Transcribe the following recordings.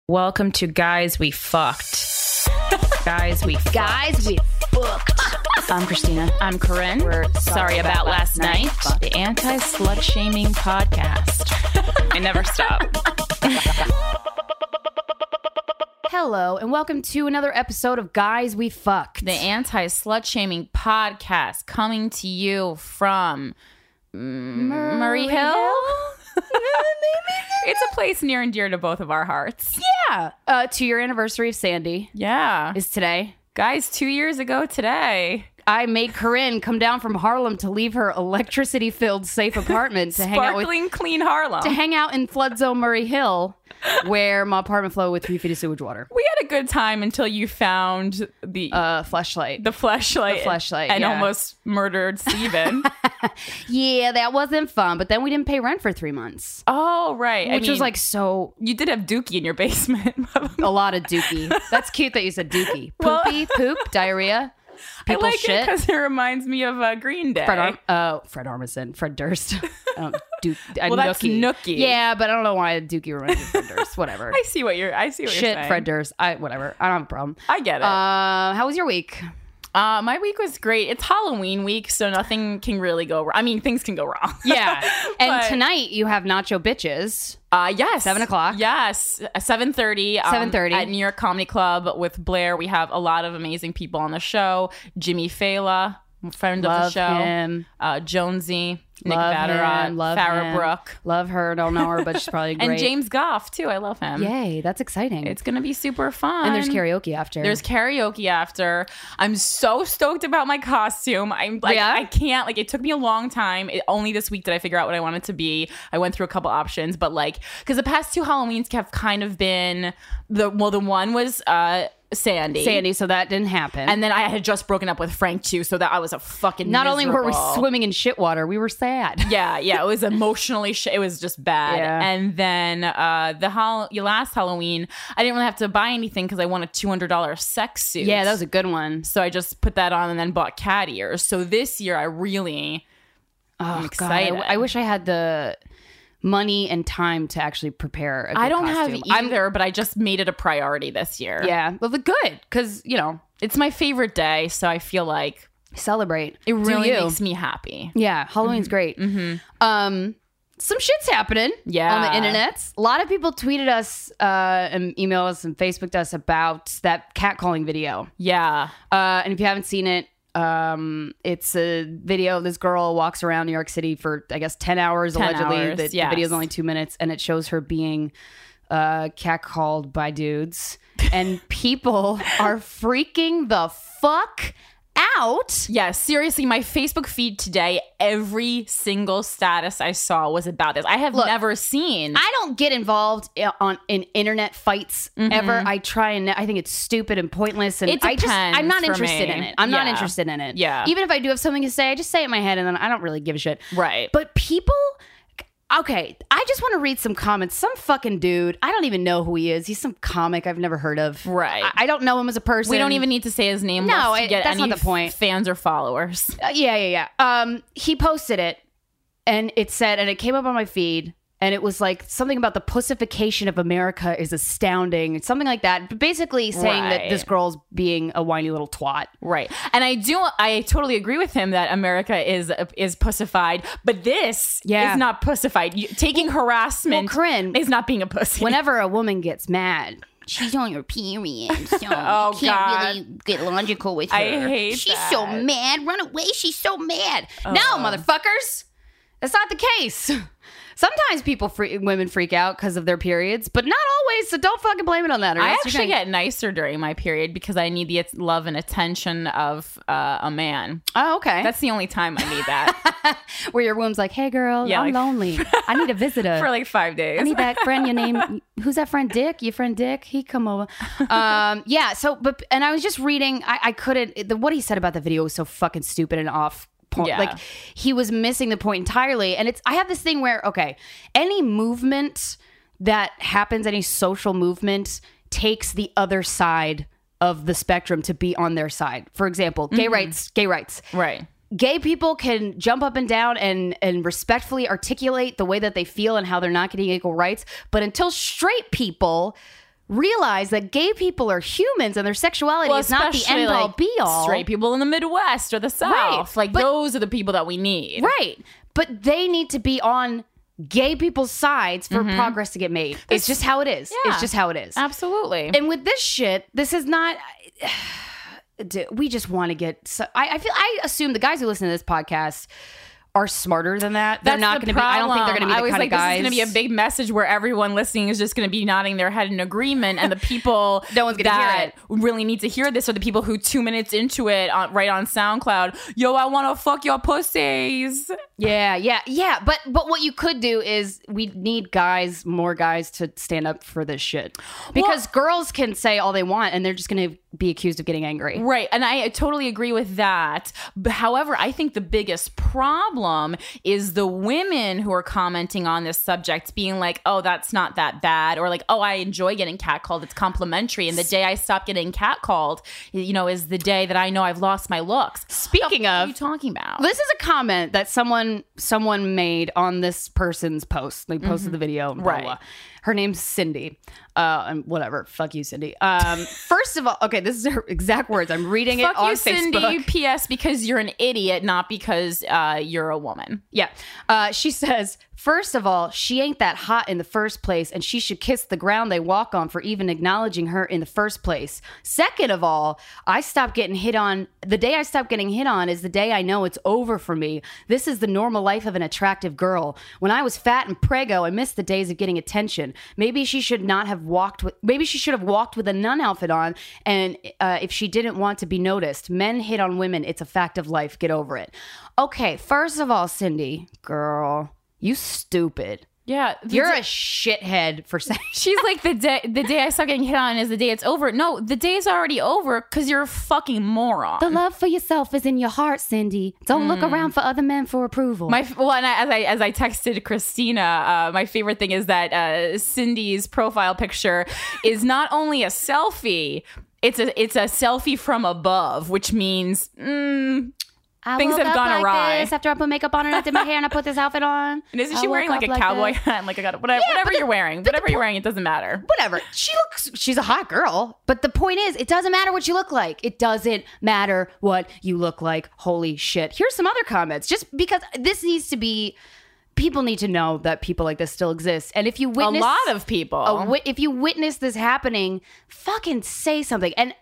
Welcome to Guys We Fucked. Guys We Fucked. Guys We Fucked. I'm Christina. I'm Corinne. We're sorry about last night. The anti-slut shaming podcast. I never stop. Hello, and welcome to another episode of Guys We Fucked. The anti-slut shaming podcast coming to you from Murray Hill. It's a place near and dear to both of our hearts. Yeah. 2-year anniversary of Sandy Yeah. is today. Guys, 2 years ago today. I made Corinne come down from Harlem to leave her electricity-filled safe apartment to hang out with, Sparkling clean Harlem. to hang out in flood zone Murray Hill, where my apartment flowed with 3 feet of sewage water. We had a good time until you found the Fleshlight. the fleshlight, and yeah. almost murdered Steven. Yeah, that wasn't fun. But then we didn't pay rent for 3 months, Oh, right. which was like so. You did have Dookie in your basement. A lot of dookie. That's cute that you said dookie. Well- Poopy, poop, diarrhea. I People like it shit. because it reminds me of Green Day. Fred Armisen, Fred Durst. Well, that's Nookie. Yeah, but I don't know why Dookie reminds me of Fred Durst. Whatever. I see what you're Shit, saying. Fred Durst. Whatever. I don't have a problem. I get it. How was your week? My week was great. It's Halloween week, so nothing can really go wrong. I mean, things can go wrong. Yeah. And But- tonight you have Nacho Bitches. Yes. 7 o'clock. Yes. 7:30. 7:30. At New York Comedy Club with Blair. We have a lot of amazing people on the show. Jimmy Fallon, friend of the Love show. him. Jonesy, Nick Love Vatterott, him. Love Farrah him. Brooke. Love her. Don't know her, but she's probably great. And James Goff, too. I love him. Yay. That's exciting. It's going to be super fun. And there's karaoke after. There's karaoke after. I'm so stoked about my costume. I'm like, Yeah? I can't, like, it took me a long time. Only this week did I figure out what I wanted to be. I went through a couple options, but like, because the past 2 Halloweens have kind of been the one was Sandy. So that didn't happen. And then I had just broken up with Frank too, so that I was a fucking not only were we miserable. swimming in shit water, we were sad. Yeah, it was emotionally it was just bad. Yeah. And then last Halloween, I didn't really have to buy anything because I won a $200 sex suit. Yeah, that was a good one. So I just put that on and then bought cat ears. So this year I really am excited. God, I wish I had the money and time to actually prepare a good I don't costume. have either, but I just made it a priority this year. Yeah, well, good, because, It's my favorite day, so I feel like celebrate. it really Do you. makes me happy. Yeah, Halloween's great. Some shit's happening Yeah. on the internet. A lot of people tweeted us and emailed us and Facebooked us about that catcalling video. Yeah. And if you haven't seen it, it's a video. This girl walks around New York City for, I guess, 10 hours 10 allegedly. hours, The yes. video's only 2 minutes, and it shows her being catcalled by dudes. And people are freaking the fuck out. Yeah, seriously, my Facebook feed today, every single status I saw was about this. I have never seen. I don't get involved in internet fights ever. I try and I think it's stupid and pointless, and It I'm not depends for interested me. in it. I'm not Yeah. interested in it. Yeah. Even if I do have something to say, I just say it in my head, and then I don't really give a shit. Right. But people. Okay, I just want to read some comments. Some fucking dude, I don't even know who he is. He's some comic I've never heard of. Right. I don't know him as a person. We don't even need to say his name. No, lest to get that's any not the point. Fans or followers. Yeah. He posted it, and it said, and it came up on my feed, and it was like something about the pussification of America is astounding, something like that. But basically saying that Right. this girl's being a whiny little twat. Right. And I totally agree with him that America is pussified, but this is not pussified. Taking harassment Corinne, is not being a pussy. Whenever a woman gets mad, she's on her period, so Oh, you can't God. really get logical with her. I hate She's that. so mad. Run away. She's so mad. No, motherfuckers. That's not the case. Sometimes women freak out because of their periods, but not always. So don't fucking blame it on that. Or I else you're actually gonna- get nicer during my period because I need the love and attention of a man. Oh, okay. That's the only time I need that. Where your womb's like, hey, girl, Yeah, I'm like- lonely. I need a visitor. For like 5 days. I need that friend. Your name? Who's that friend? Dick? Your friend Dick? He come over. Yeah. So, and I was just reading. I couldn't. What he said about the video was so fucking stupid and off point. Yeah. Like he was missing the point entirely. And I have this thing where, okay, any movement that happens, any social movement takes the other side of the spectrum to be on their side. For example, gay rights. Right. Gay people can jump up and down and respectfully articulate the way that they feel and how they're not getting equal rights. But until straight people realize that gay people are humans and their sexuality is not the end all be all. Straight people in the Midwest or the South. Like, those are the people that we need. Right. But they need to be on gay people's sides for progress to get made. It's just how it is. Yeah. It's just how it is. Absolutely. And with this shit, this is not... we just want to get... I assume the guys who listen to this podcast are smarter than that. They're not going to be... I don't think they're going to be the kind of guys... This is going to be a big message where everyone listening is just going to be nodding their head in agreement, and the people no one's going to hear it. Really need to hear this are the people who 2 minutes into it right on SoundCloud, yo, I want to fuck your pussies. Yeah. But what you could do is we need more guys to stand up for this shit. Because girls can say all they want and they're just going to be accused of getting angry. Right. And I totally agree with that. However, I think the biggest problem is the women who are commenting on this subject being like, oh, that's not that bad. Or like, oh, I enjoy getting catcalled. It's complimentary. And the day I stop getting catcalled, is the day that I know I've lost my looks. Speaking of... What are you talking about? This is a comment that someone made on this person's post. They posted the video. Blah, right. Blah. Her name's Cindy. And whatever. Fuck you, Cindy. First of all, okay, this is her exact words. I'm reading it on Facebook. Fuck you, Cindy. P.S. Because you're an idiot, not because you're a woman. Yeah. She says, first of all, she ain't that hot in the first place, and she should kiss the ground they walk on for even acknowledging her in the first place. Second of all, I stopped getting hit on. The day I stopped getting hit on is the day I know it's over for me. This is the normal life of an attractive girl. When I was fat and preggo, I missed the days of getting attention. Maybe she should have walked with a nun outfit on, and if she didn't want to be noticed. Men hit on women. It's a fact of life. Get over it. Okay, first of all, Cindy, girl, you stupid. Yeah, you're a shithead for saying. She's like, the day I start getting hit on is the day it's over. No, the day's already over because you're a fucking moron. The love for yourself is in your heart, Cindy. Don't look around for other men for approval. As I texted Christina, my favorite thing is that Cindy's profile picture is not only a selfie, it's a selfie from above, which means things have gone awry. This after I put makeup on and I did my hair and I put this outfit on. And isn't she wearing like a cowboy hat? Like whatever you're wearing. Whatever you're wearing, it doesn't matter. Whatever. She's a hot girl. But the point is, it doesn't matter what you look like. It doesn't matter what you look like. Holy shit. Here's some other comments. Just because this needs to be... People need to know that people like this still exist. And if you witness... A lot of people. If you witness this happening, fucking say something. And,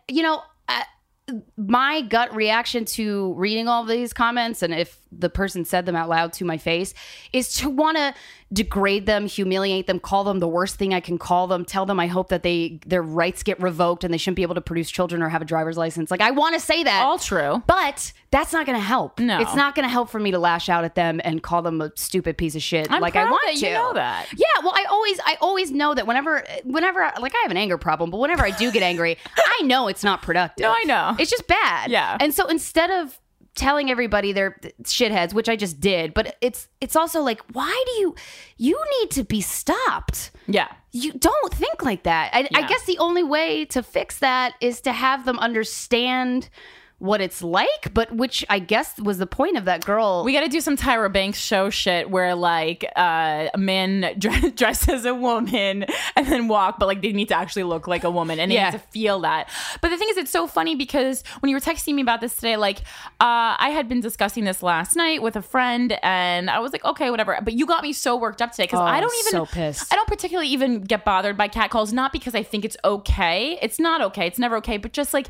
my gut reaction to reading all of these comments, and if the person said them out loud to my face, is to want to degrade them, humiliate them, call them the worst thing I can call them, tell them I hope that their rights get revoked and they shouldn't be able to produce children or have a driver's license. Like, I want to say that. All true. But that's not going to help. No. It's not going to help for me to lash out at them and call them a stupid piece of shit. I'm like proud I want that to. You know that. Yeah, well, I always know that whenever like, I have an anger problem, but whenever I do get angry, I know it's not productive. No, I know. It's just bad. Yeah. And so instead of telling everybody they're shitheads, which I just did, but it's also like, why do you need to be stopped? Yeah. You don't think like that. I guess the only way to fix that is to have them understand what it's like, but which I guess was the point of that girl. We got to do some Tyra Banks show shit where like a man dressed as a woman and then walk, but like they need to actually look like a woman and they need to feel that. But the thing is, it's so funny because when you were texting me about this today, like I had been discussing this last night with a friend and I was like, okay, whatever. But you got me so worked up today because I don't particularly even get bothered by catcalls, not because I think it's okay. It's not okay. It's never okay. But just like,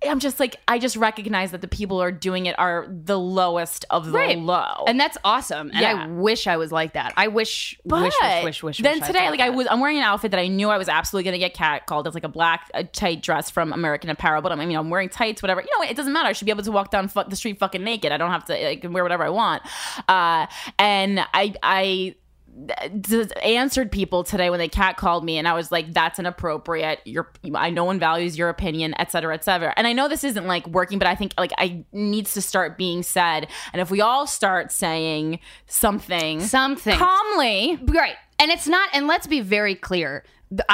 I just recognize that the people who are doing it are the lowest of the low. And that's awesome. And I wish I was like that. I wish. Then today, I'm wearing an outfit that I knew I was absolutely going to get catcalled. It's like a black tight dress from American Apparel, but I'm wearing tights, whatever. It doesn't matter. I should be able to walk down the street fucking naked. I don't have to wear whatever I want. And I answered people today when they catcalled me and I was like, that's inappropriate. No one values your opinion, et cetera, et cetera. And I know this isn't like working, but I think like I needs to start being said. And if we all start saying something calmly, right. And it's not, and let's be very clear.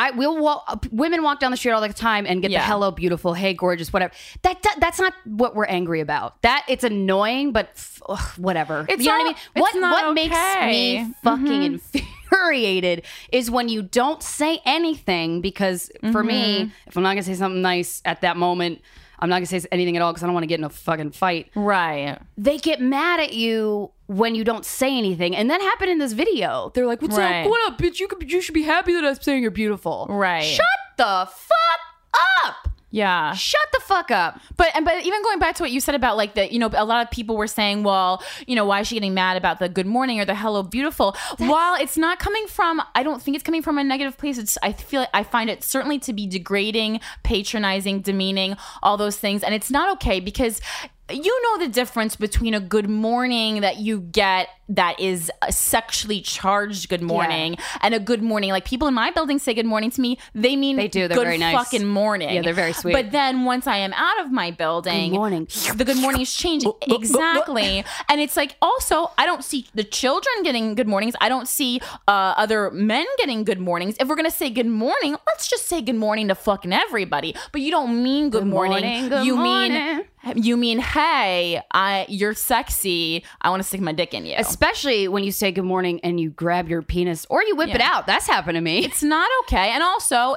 Women walk down the street all the time and get the hello beautiful, hey gorgeous, whatever. That's not what we're angry about. That it's annoying, but whatever. You know what I mean? What makes me fucking infuriated? infuriated is when you don't say anything, because for me, if I'm not going to say something nice at that moment, I'm not going to say anything at all because I don't want to get in a fucking fight. Right. They get mad at you when you don't say anything. And that happened in this video. They're like, what's Right. up? What up, bitch? You should be happy that I'm saying you're beautiful. Right. Shut the fuck up. Yeah. Shut the fuck up. But even going back to what you said about like the, a lot of people were saying, well, why is she getting mad about the good morning or the hello beautiful? While it's not coming from, I don't think it's coming from a negative place. I find it certainly to be degrading, patronizing, demeaning, all those things. And it's not okay because you know the difference between a good morning that you get that is a sexually charged good morning and a good morning. Like people in my building say good morning to me. They mean they do. They're good very nice. Fucking morning. Yeah, they're very sweet. But then once I am out of my building, good morning. The good mornings change. Exactly. And it's like also I don't see the children getting good mornings. I don't see other men getting good mornings. If we're gonna say good morning, let's just say good morning to fucking everybody. But you don't mean good morning. Good morning. You mean, hey, you're sexy. I want to stick my dick in you. Especially when you say good morning and you grab your penis or you whip it out. That's happened to me. It's not okay. And also,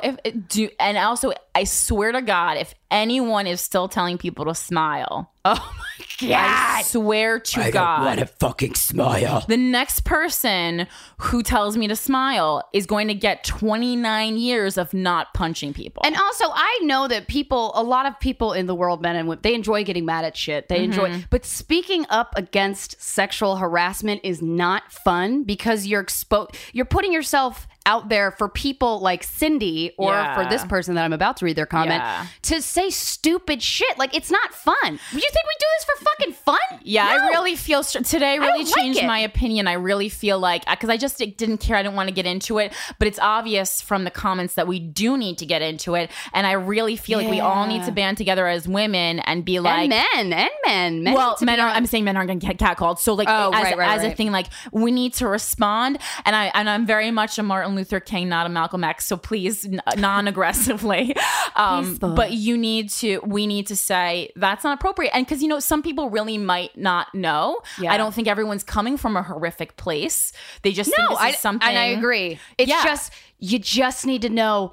I swear to God, if anyone is still telling people to smile, oh my God, I swear to I God, don't want to fucking smile. the next person who tells me to smile is going to get 29 years of not punching people. And also, I know that a lot of people in the world, men and women, they enjoy getting mad at shit. They enjoy, but speaking up against sexual harassment is not fun because you're putting yourself out there for people like Cindy or for this person that I'm about to read their comment to say stupid shit. Like, it's not fun. Do you think we do this for fucking fun? Yeah, No. I really feel today really don't like changed it. my opinion. I really feel like because I just didn't care. I didn't want to get into it, but it's obvious from the comments that we do need to get into it. And I really feel like we all need to band together as women and be like, and men. well, I'm saying men aren't going to get catcalled. So like as a thing, like we need to respond. And I'm very much a Martin Luther King, not a Malcolm X. So please, non-aggressively. But we need to say that's not appropriate. And because some people really might not know. I don't think everyone's coming from a horrific place. They just think this is something. And I agree. It's just you just need to know.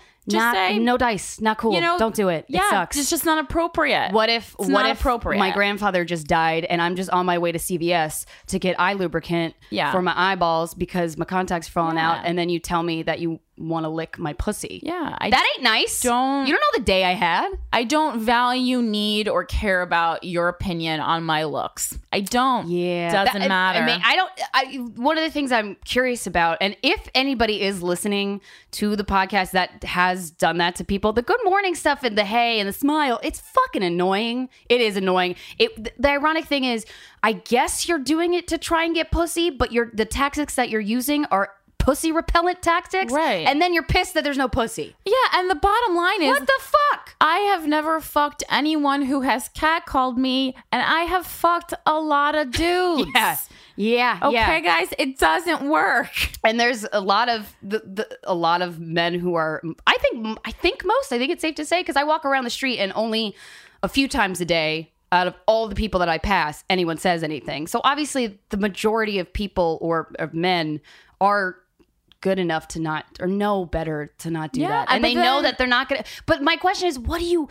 No dice, not cool. Don't do it. It sucks. It's just not appropriate. What if appropriate? My grandfather just died and I'm just on my way to CVS to get eye lubricant for my eyeballs because my contact's falling out, and then you tell me that you want to lick my pussy. Yeah. That ain't nice. You don't know the day I had. I don't value, need, or care about your opinion on my looks. I don't. Yeah. Doesn't matter. I mean, one of the things I'm curious about, and if anybody is listening to the podcast that has done that to people, the good morning stuff and the hey and the smile, it's fucking annoying. It is annoying. The ironic thing is, I guess you're doing it to try and get pussy, but the tactics that you're using are pussy repellent tactics, right? And then you're pissed that there's no pussy. Yeah, and the bottom line is, what the fuck? I have never fucked anyone who has catcalled me, and I have fucked a lot of dudes. Yeah. Okay, guys, it doesn't work. And there's a lot of a lot of men who are. I think it's safe to say, because I walk around the street and only a few times a day, out of all the people that I pass, anyone says anything. So obviously, the majority of people or of men are good enough to not, or know better to not do that, and they know that they're not gonna. But my question is, why do you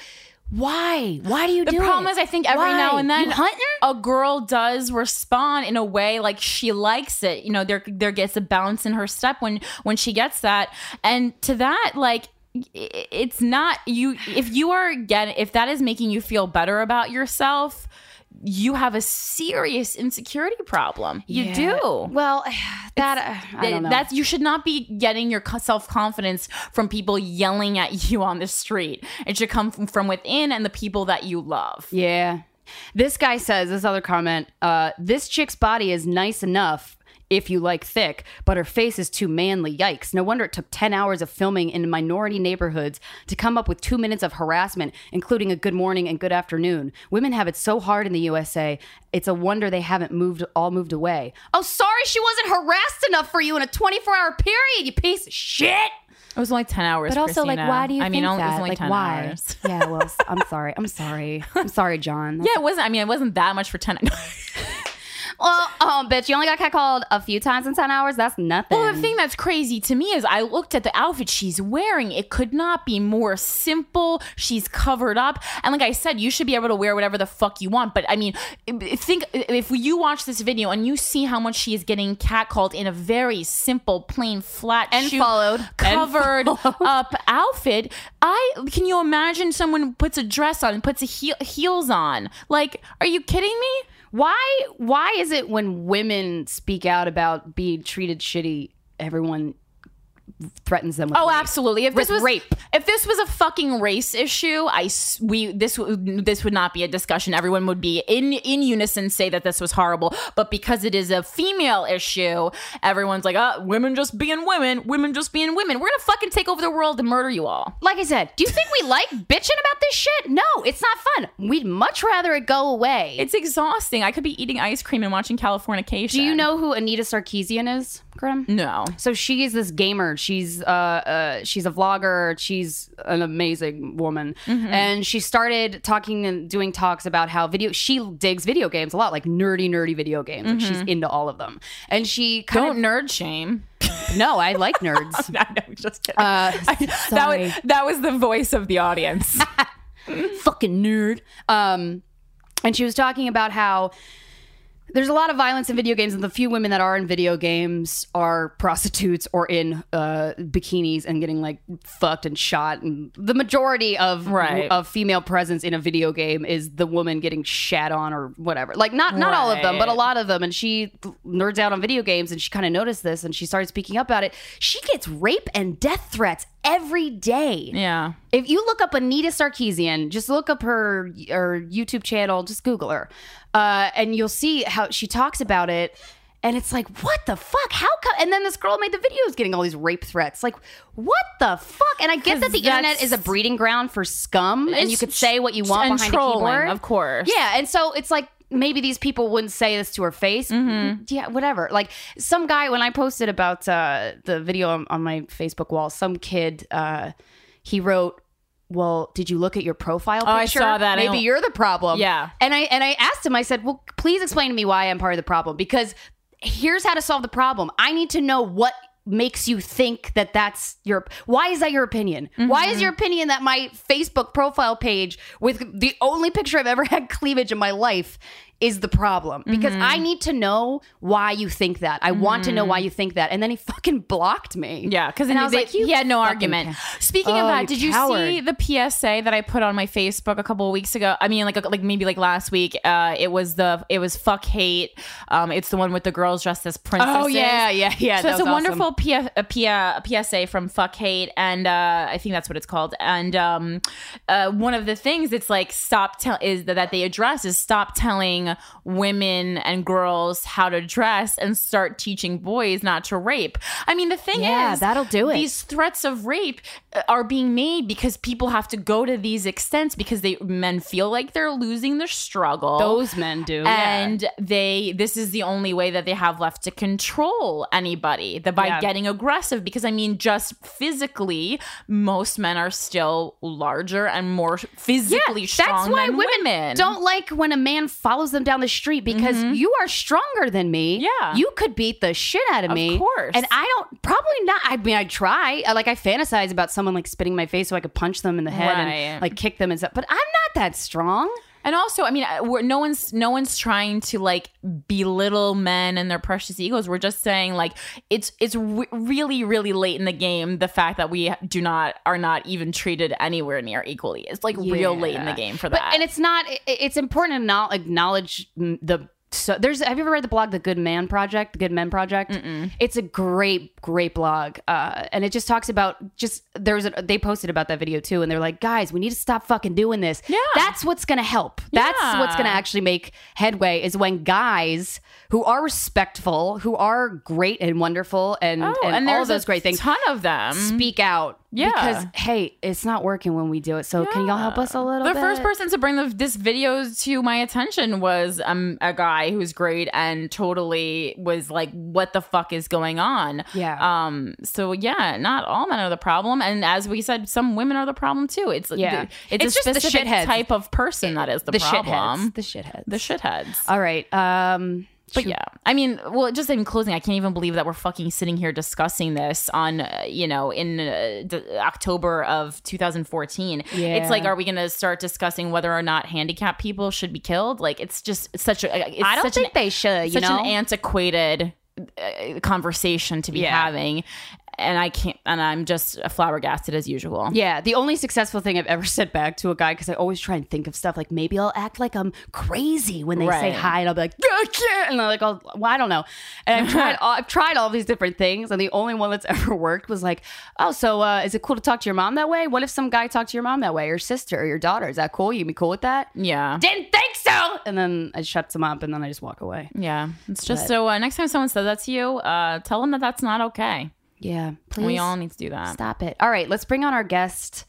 do it? The problem is, I think every now and then you hunting? A girl does respond in a way like she likes it. There gets a bounce in her step when she gets that, and to that, like, it's not you. If that is making you feel better about yourself, you have a serious insecurity problem. You do. Well, I don't know. You should not be getting your self-confidence from people yelling at you on the street. It should come from within and the people that you love. Yeah. This guy says, this other comment, this chick's body is nice enough if you like thick, but her face is too manly. Yikes. No wonder it took 10 hours of filming in minority neighborhoods to come up with 2 minutes of harassment, including a good morning and good afternoon. Women have it so hard in the USA. It's a wonder they haven't moved away. Oh, sorry she wasn't harassed enough for you in a 24-hour period, you piece of shit. It was only 10 hours, but also, Christina. why do you think that? It was only like, 10 why? hours. Yeah, well, I'm sorry, John. Yeah, it wasn't that much for 10 hours. Well, bitch, you only got catcalled a few times in 10 hours. That's nothing. Well, the thing that's crazy to me is I looked at the outfit she's wearing. It could not be more simple. She's covered up. And like I said, you should be able to wear whatever the fuck you want. But I mean, think if you watch this video and you see how much she is getting catcalled in a very simple, plain, flat, And shoe, followed. covered up outfit. Can you imagine someone puts a dress on and puts heels on? Like, are you kidding me? Why is it when women speak out about being treated shitty, everyone threatens them with rape? Absolutely. If this was rape. If this was a fucking race issue, this would not be a discussion. Everyone would be in unison say that this was horrible. But because it is a female issue, everyone's like, women just being women just being women. We're gonna fucking take over the world and murder you all. Like I said, do you think we like bitching about this shit? No, it's not fun. We'd much rather it go away. It's exhausting. I could be eating ice cream and watching Californication. Do you know who Anita Sarkeesian is, Grim? No. So she is this gamer. She's a vlogger. She's an amazing woman, and she started talking and doing talks about how she digs video games a lot, like nerdy video games. Like she's into all of them, and she don't nerd shame. No, I like nerds. I'm just kidding. Sorry. That was the voice of the audience. Fucking nerd. And she was talking about how there's a lot of violence in video games, and the few women that are in video games are prostitutes or in bikinis and getting like fucked and shot. And the majority of female presence in a video game is the woman getting shat on or whatever. Like not all of them, but a lot of them. And she nerds out on video games, and she kind of noticed this, and she started speaking up about it. She gets rape and death threats every day. Yeah. If you look up Anita Sarkeesian, just look up her YouTube channel, just Google her. And you'll see how she talks about it. And it's like, what the fuck? How come? And then this girl made the videos getting all these rape threats. Like, what the fuck? And I get that the internet is a breeding ground for scum, and you could say what you want behind a keyboard. Of course. Yeah. And so it's like, maybe these people wouldn't say this to her face. Yeah, whatever. Like some guy, when I posted about the video on my Facebook wall, some kid, he wrote, well, did you look at your profile picture? I saw that. Maybe you're the problem. Yeah. And I asked him, I said, well, please explain to me why I'm part of the problem, because here's how to solve the problem. I need to know what makes you think that that's why is that your opinion? Why is your opinion that my Facebook profile page with the only picture I've ever had cleavage in my life is the problem? Because I need to know why you think that. I want to know why you think that. And then he fucking blocked me. Yeah, because I was like, he had no argument. Speaking of that, did you see the PSA that I put on my Facebook a couple of weeks ago? I mean, like maybe like last week. It was fuck hate. It's the one with the girls dressed as princesses. Oh yeah. So it's a wonderful PSA from Fuck Hate, and I think that's what it's called. And one of the things it's like that they address is stop telling women and girls how to dress and start teaching boys not to rape. I mean, the thing is, that'll do it. These threats of rape are being made because people have to go to these extents because men feel like they're losing their struggle. Those men do, and this is the only way that they have left to control anybody by getting aggressive. Because I mean, just physically, most men are still larger and more physically strong. That's why than women don't like when a man follows them down the street, because you are stronger than me. Yeah, you could beat the shit out of me. Of course. And I don't, probably not. I mean, I try. I fantasize about someone like spitting in my face so I could punch them in the head and like kick them and stuff. But I'm not that strong. And also, I mean, no one's trying to like belittle men and their precious egos. We're just saying like it's really, really late in the game. The fact that we are not even treated anywhere near equally. It's like real late in the game for that. And it's not. It's important to not acknowledge the. So have you ever read the blog The Good Men Project? Mm-mm. It's a great blog, and it just talks about they posted about that video too, and they're like, guys, we need to stop fucking doing this. Yeah, that's what's gonna help. That's what's gonna actually make headway, is when guys who are respectful, who are great and wonderful, and all those great things, ton of them, speak out. Yeah, because hey, it's not working when we do it. So can y'all help us a little bit? The first person to bring this video to my attention was a guy who's great and totally was like, "What the fuck is going on?" Yeah. So yeah, not all men are the problem, and as we said, some women are the problem too. It's a just specific type of person that is the problem. The shitheads. The shitheads. All right. But yeah, I mean, well, just in closing, I can't even believe that we're fucking sitting here discussing this on, in October of 2014. Yeah. It's like, are we going to start discussing whether or not handicapped people should be killed? Like, it's just such a. I don't think they should. Such an antiquated conversation to be having. And I can't, and I'm just flabbergasted as usual. Yeah, the only successful thing I've ever said back to a guy, because I always try and think of stuff like maybe I'll act like I'm crazy when they say hi, and I'll be like, I can't, and I'm like, well, I don't know. And I've tried all these different things, and the only one that's ever worked was like, oh, so is it cool to talk to your mom that way? What if some guy talked to your mom that way, or sister, or your daughter? Is that cool? You be cool with that? Yeah. Didn't think so. And then I shut them up, and then I just walk away. Yeah, it's just so next time someone says that to you, tell them that that's not okay. Yeah, please. We all need to do that. Stop it. All right, let's bring on our guest.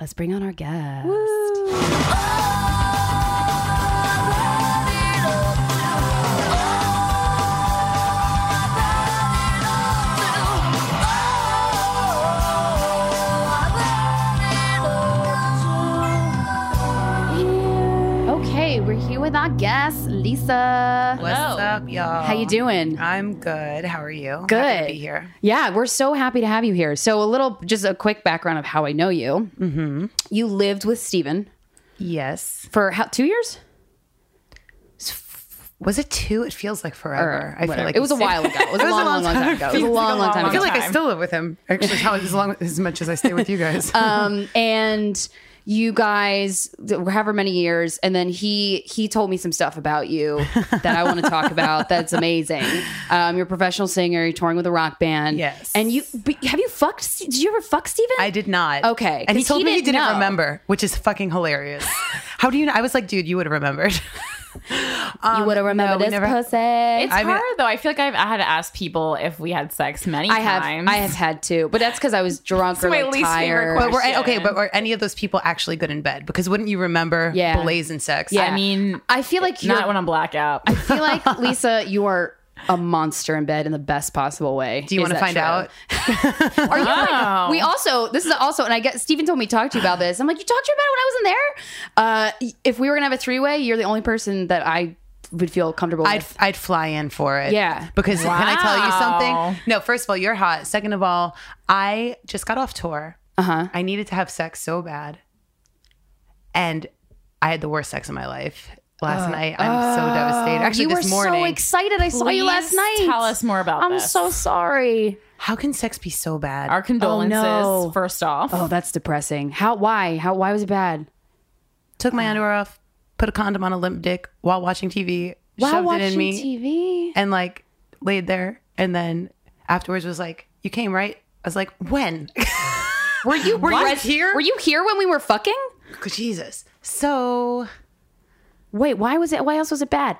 Okay, we're here with our guest, Lisa. What's up, y'all? How you doing? I'm good. How are you? Good. Happy to be here. Yeah, we're so happy to have you here. So just a quick background of how I know you. Mm-hmm. You lived with Steven Yes. for 2 years? Was it 2? It feels like forever. I feel like it was a while ago. It was a long time ago. It was a long time I feel ago. like I still live with him. Actually, as much as I stay with you guys. And you guys, however many years, and then he told me some stuff about you that I want to talk about. That's amazing. You're a professional singer. You're touring with a rock band. Yes. And have you fucked? Did you ever fuck Steven? I did not. Okay. And he 'Cause told me he didn't know. remember, which is fucking hilarious. How do you know? I was like, dude, you would have remembered. You would have remembered we this never- pussy. It's I mean- hard though. I feel like I had to ask people if we had sex many times. I have had to, but that's because I was drunk or my like least favorite tired. question. But were any of those people actually good in bed? Because wouldn't you remember blazing sex? Yeah. I mean, I feel like not when I'm blackout. I feel like, Lisa, you are a monster in bed in the best possible way. Do you want to find out? Are you Oh. we also, this is also, and I get Steven told me to talk to you about this. I'm like, you talked to me about it when I was in there? If we were gonna have a 3-way, you're the only person that I would feel comfortable with. I'd fly in for it. Yeah. Because can I tell you Wow. something? No, first of all, you're hot. Second of all, I just got off tour. I needed to have sex so bad. And I had the worst sex of my life last night. I'm so devastated. Actually, you were this morning. so excited. I saw you last Please night. tell us more about I'm this. so sorry. How can sex be so bad? Our condolences, no. first off. Oh, that's depressing. Why was it bad? Took my underwear off, put a condom on a limp dick while watching TV, While shoved watching it in me, TV. and like laid there. And then afterwards was like, "You came, right?" I was like, "When?" Were you here? Were you here when we were fucking? Jesus. So, Wait, why else was it bad?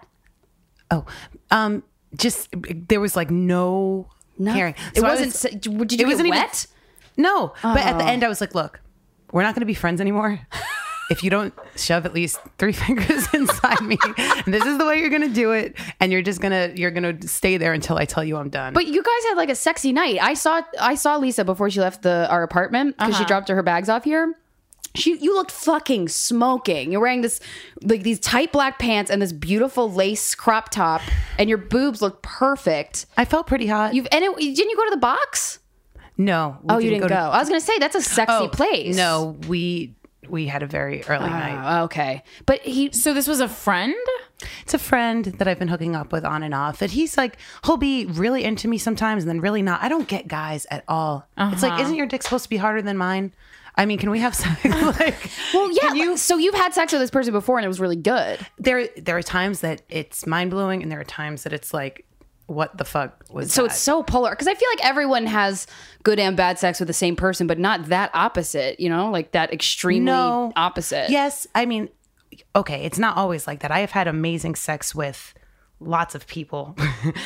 just there was like no caring. It So I wasn't. was- Did you get wasn't even- wet? No, but at the end I was like, "Look, we're not going to be friends anymore. If you don't shove at least 3 fingers inside me, this is the way you're going to do it, and you're going to stay there until I tell you I'm done." But you guys had like a sexy night. I saw Lisa before she left our apartment because she dropped her bags off here. You looked fucking smoking. You're wearing this like these tight black pants and this beautiful lace crop top, and your boobs look perfect. I felt pretty hot. Didn't you go to the box? No. Oh, you didn't go. I was gonna say that's a sexy place. No, we had a very early night. Okay, but So this was a friend? It's a friend that I've been hooking up with on and off. And he's like, he'll be really into me sometimes and then really not. I don't get guys at all. It's like, isn't your dick supposed to be harder than mine? I mean, can we have sex? well, yeah. So you've had sex with this person before and it was really good. There are times that it's mind blowing, and there are times that it's like, what the fuck was So that? it's so polar because I feel like everyone has good and bad sex with the same person, but not that opposite. You know, like that extremely opposite. Yes, I mean, okay, it's not always like that. I have had amazing sex with lots of people,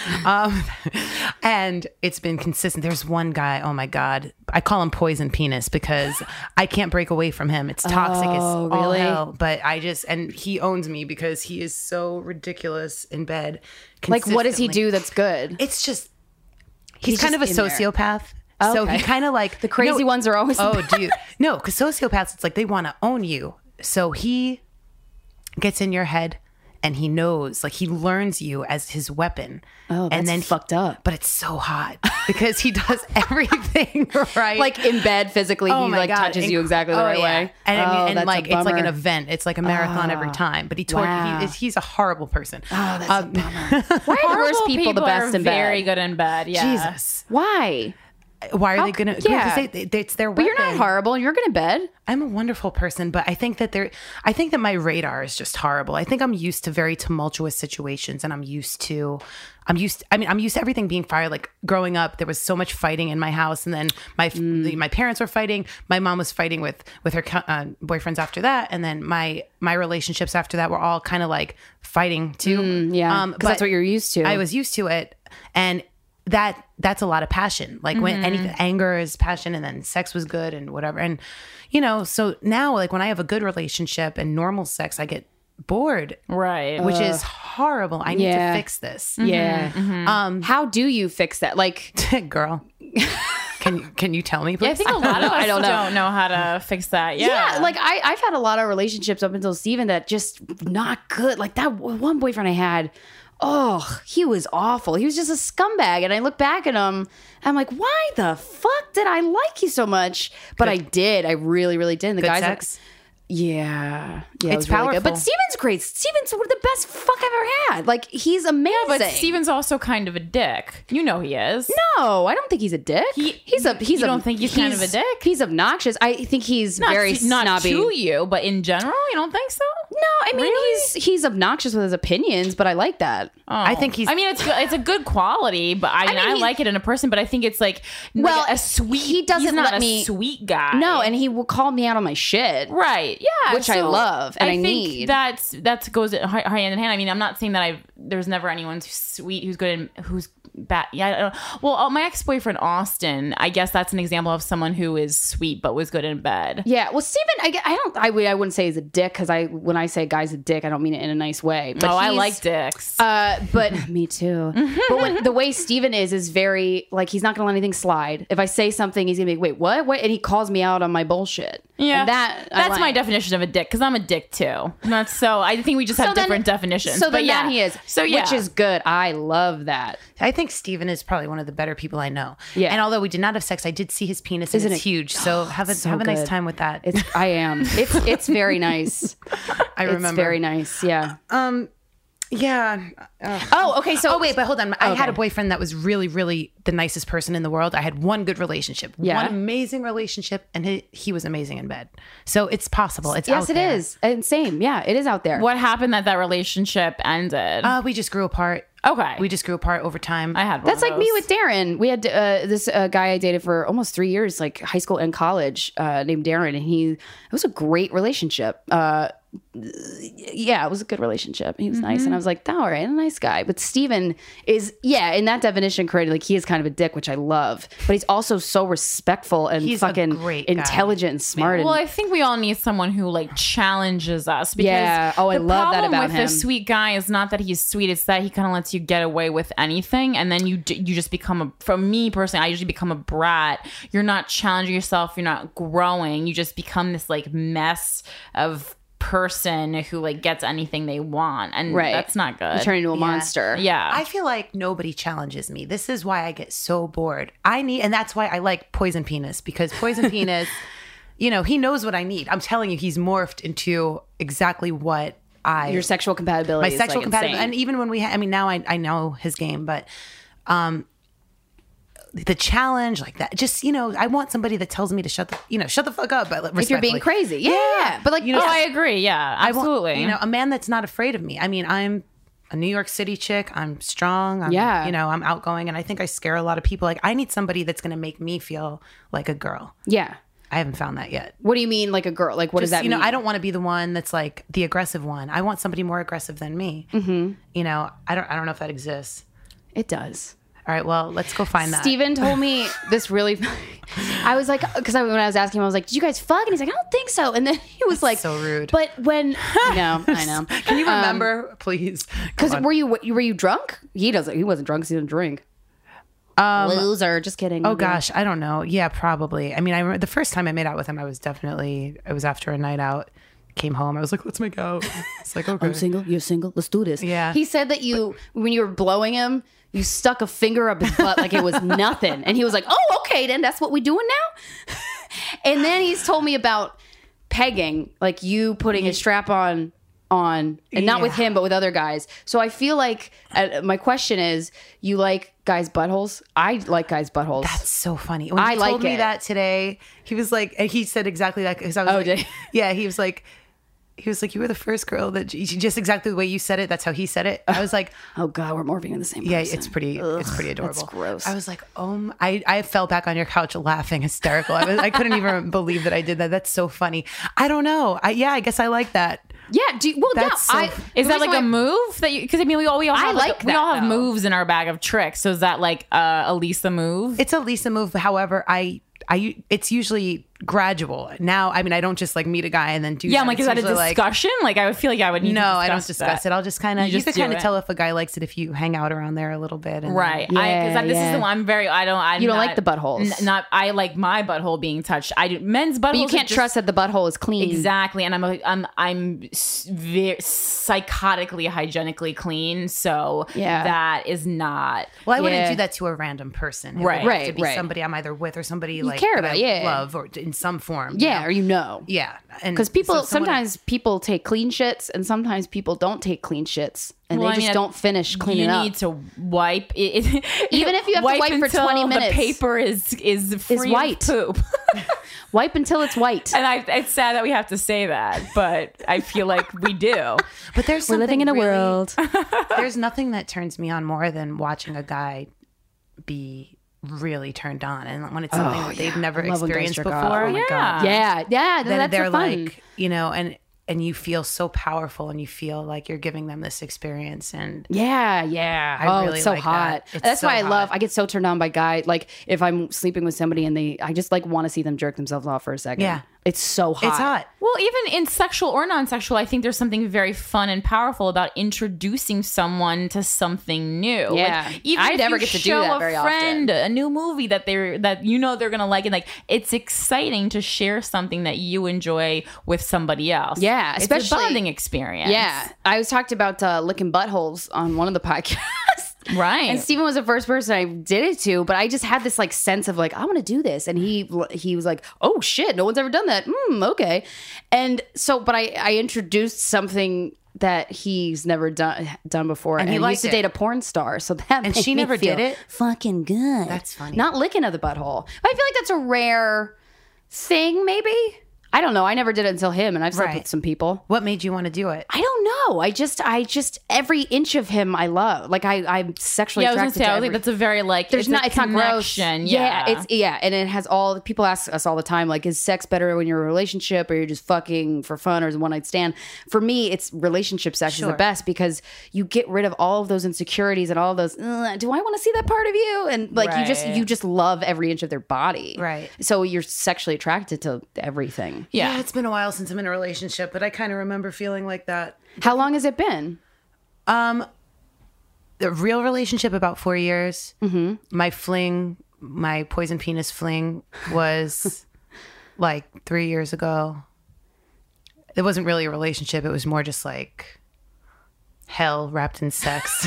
and it's been consistent. There's one guy, oh my god, I call him Poison Penis because I can't break away from him. It's toxic as all really? hell, but and he owns me because he is so ridiculous in bed. Like, what does he consistently. do that's good? It's just he's kind of just a in there. sociopath. So Okay. he kind of like The crazy ones are always the do you? No, because sociopaths, it's like they want to own you. So he gets in your head and he knows, like, he learns you as his weapon. Oh, that's and then fucked up. But it's so hot because he does everything right. Like in bed physically, he like touches you exactly the right way. And, I mean, and that's like a it's like an bummer. event. It's like a marathon every time. But Wow. he's a horrible person. Oh, that's a bummer. Why are Horrible worse people the best are in bed? very good in bed. Yeah. Jesus. Why? Why are they gonna? yeah. Because it's their But weapon. you're not horrible and you're good in bed. I'm a wonderful person, but I think that my radar is just horrible. I think I'm used to very tumultuous situations, and I'm used to everything being fired. Like growing up, there was so much fighting in my house, and then my parents were fighting. My mom was fighting with her boyfriends after that, and then my relationships after that were all kind of like fighting too. Yeah, because but that's what you're used to. I was used to it, and that's a lot of passion. Like when anything, anger is passion, and then sex was good and whatever. And so now, like when I have a good relationship and normal sex, I get bored, Right. which is horrible. I need Yeah. to fix this. yeah. How do you fix that? Like, Girl, can you tell me, please? I think a lot of us I don't don't know. know how to fix that. yeah, like I've had a lot of relationships up until Steven that just not good. Like that one boyfriend I had, oh, he was awful. He was just a scumbag. And I look back at him, I'm like, why the fuck did I like you so much? But I did. I really, really did. And the Good guys sex? Yeah, It's it was really good. powerful. But Steven's great. Steven's one of the best fuck I've ever had. Like he's amazing. But Steven's also kind of a dick. You know he is. No, I don't think he's a dick. He's you don't think he's kind of a dick? He's obnoxious. I think he's Not, very not snobby. to you, but in general, you don't think so? No, I mean Really? he's obnoxious with his opinions, but I like that. I think he's. I mean, it's a good quality, but I mean, I he- like it in a person. But I think it's like Well, a sweet. he doesn't he's not let a me- sweet guy. No, and he will call me out on my shit. right, yeah, Which I love and I think need. that goes hand in hand. I mean, I'm not saying that there's never anyone who's sweet who's good and who's bad. Yeah, I don't know. Well, my ex-boyfriend Austin, I guess that's an example of someone who is sweet but was good in bed. Yeah, well, Steven, I wouldn't say he's a dick because when I say a guy's a dick, I don't mean it in a nice way. But I he's- like dicks. But me too. But the way Steven is very like he's not gonna let anything slide. If I say something, he's gonna be wait, what? And he calls me out on my bullshit. Yeah, and that's my definition of a dick because I'm a dick too. Not so. I think we just have different definitions. So but then yeah, that he is. So yeah, which is good. I love that. I think Steven is probably one of the better people I know. Yeah. And although we did not have sex, I did see his penis, and Isn't it's it- huge. So have a nice good. time with that. I am. It's very nice. I remember. It's very nice. Yeah. Yeah. Oh, okay. So Wait, but hold on. I had Okay. a boyfriend that was really, really the nicest person in the world. I had one good relationship, Yeah. one amazing relationship, and he was amazing in bed. So it's possible. It's yes, out it there. is. And same. Yeah, it is out there. what happened that relationship ended. We just grew apart. Okay, We just grew apart over time. I had one That's of like me those. with Darren. We had this guy I dated for almost 3 years, like high school and college, named Darren, and it was a great relationship. Yeah, it was a good relationship. He was nice, and I was like, "Oh, all right, a nice guy." But Steven is, in that definition, created like he is kind of a dick, which I love. But he's also so respectful and He's a fucking great guy. intelligent and smart. Well, and, I think we all need someone who like challenges us. Because Yeah. Oh, I the love that problem about with him. a sweet guy is not that he's sweet; it's that he kind of lets you get away with anything, and then you just become For me personally, I usually become a brat. You're not challenging yourself. You're not growing. You just become this like mess of person who like gets anything they want, and Right. that's not good. you turn into a monster. yeah, I feel like nobody challenges me. This is why I get so bored. And that's why I like Poison Penis, because Poison Penis, he knows what I need. I'm telling you, he's morphed into exactly what Your sexual compatibility. my is, sexual like, compatibility. insane. And even when now I know his game, but the challenge like that, just I want somebody that tells me to shut the fuck up. But if you're being respectfully. crazy, yeah. But like, Oh, I agree. Yeah, I want, absolutely. a man that's not afraid of me. I mean, I'm a New York City chick. I'm strong. I'm, Yeah. I'm outgoing, and I think I scare a lot of people. Like, I need somebody that's going to make me feel like a girl. yeah. I haven't found that yet. What do you mean, like a girl? Like, what does that mean? I don't want to be the one that's like the aggressive one. I want somebody more aggressive than me. Mm-hmm. I don't know if that exists. It does. All right, well, let's go find that. Steven told me this really. I was like, because when I was asking him, I was like, "Did you guys fuck?" And he's like, "I don't think so." And then he was like, so rude. But when I know. Can you remember, please? Because were you drunk? He wasn't drunk. 'Cause he didn't drink. Loser. Just kidding. Oh gosh, I don't know. Yeah, probably. I mean, I remember the first time I made out with him, it was after a night out. came home. I was like, let's make out. It's like, okay. I'm single. You're single. Let's do this. Yeah. He said that when you were blowing him, you stuck a finger up his butt like it was nothing. And he was like, oh, okay, then that's what we doing now? And then he's told me about pegging, like you putting a strap on, and not with him, but with other guys. So I feel like my question is, you like guys' buttholes? I like guys' buttholes. That's so funny. When he told me that today, he was like, and he said exactly that. Because I was did he? Yeah, he was like, you were the first girl that just exactly the way you said it. That's how he said it. I was like, oh God, we're morphing in the same person. Yeah, it's pretty adorable. That's gross. I was like, I fell back on your couch laughing hysterical. I couldn't even believe that I did that. That's so funny. I don't know. I guess I like that. Yeah. Is that like a move that you? Because I mean, we all have we all have though. moves in our bag of tricks. So is that like a Lisa move? It's a Lisa move. However, it's usually gradual. Now, I mean, I don't just like meet a guy and then do. Yeah, I'm like, is that a discussion? Like, I would feel like I would need. No, to I don't discuss it. I'll just kind of. You can kind of tell if a guy likes it if you hang out around there a little bit. And right. Because this is the one. I'm very. You don't like the buttholes. I like my butthole being touched. I do men's buttholes. But you can't trust that the butthole is clean. Exactly, and I'm very psychotically hygienically clean. So that is not. Well, I wouldn't do that to a random person. It would have to be somebody I'm either with or somebody you like care about. Love or in some form. Yeah, or Yeah, because people sometimes people take clean shits and sometimes people don't take clean shits and they just don't finish cleaning up. You need to wipe it. Even if you have to wipe for 20 minutes. The paper is free white. Of poop. Wipe until it's white. And it's sad that we have to say that, but I feel like we do. But we're living in a world. There's nothing that turns me on more than watching a guy be really turned on, and when it's something that they've never experienced before. Oh my God. Yeah, then they're fun. like, and you feel so powerful, and you feel like you're giving them this experience, and I really it's so like hot. That's why I get so turned on by guys. Like if I'm sleeping with somebody and I just like want to see them jerk themselves off for a second. Yeah. It's so hot. It's hot. Well, even in sexual or non-sexual, I think there's something very fun and powerful about introducing someone to something new. Yeah, like, even I if never you get to do show that a very friend often. a new movie that they're gonna like, and like it's exciting to share something that you enjoy with somebody else. Yeah, it's especially a bonding experience. Yeah, I was talked about licking buttholes on one of the podcasts. Right. And Steven was the first person I did it to, but I just had this like sense of like, I want to do this. And he was like, oh shit, no one's ever done that. Okay. And so, but I introduced something that he's never done before. And he used to date a porn star. So that and she never did it? Fucking good. That's funny. Not licking of the butthole. But I feel like that's a rare thing, maybe. I don't know. I never did it until him, and I've slept with some people. What made you want to do it? I don't know. I just every inch of him I love. Like I'm sexually attracted to. I was like, that's a very like. It's not gross. Yeah, and it has all. People ask us all the time, like, is sex better when you're in a relationship, or you're just fucking for fun, or is one night stand? For me, it's relationship sex is the best because you get rid of all of those insecurities and all of those. Do I want to see that part of you? And like you just love every inch of their body. Right. So you're sexually attracted to everything. Yeah, it's been a while since I'm in a relationship, but I kind of remember feeling like that. How long has it been? The real relationship, about 4 years. Mm-hmm. My poison penis fling was like 3 years ago. It wasn't really a relationship. It was more just like hell wrapped in sex.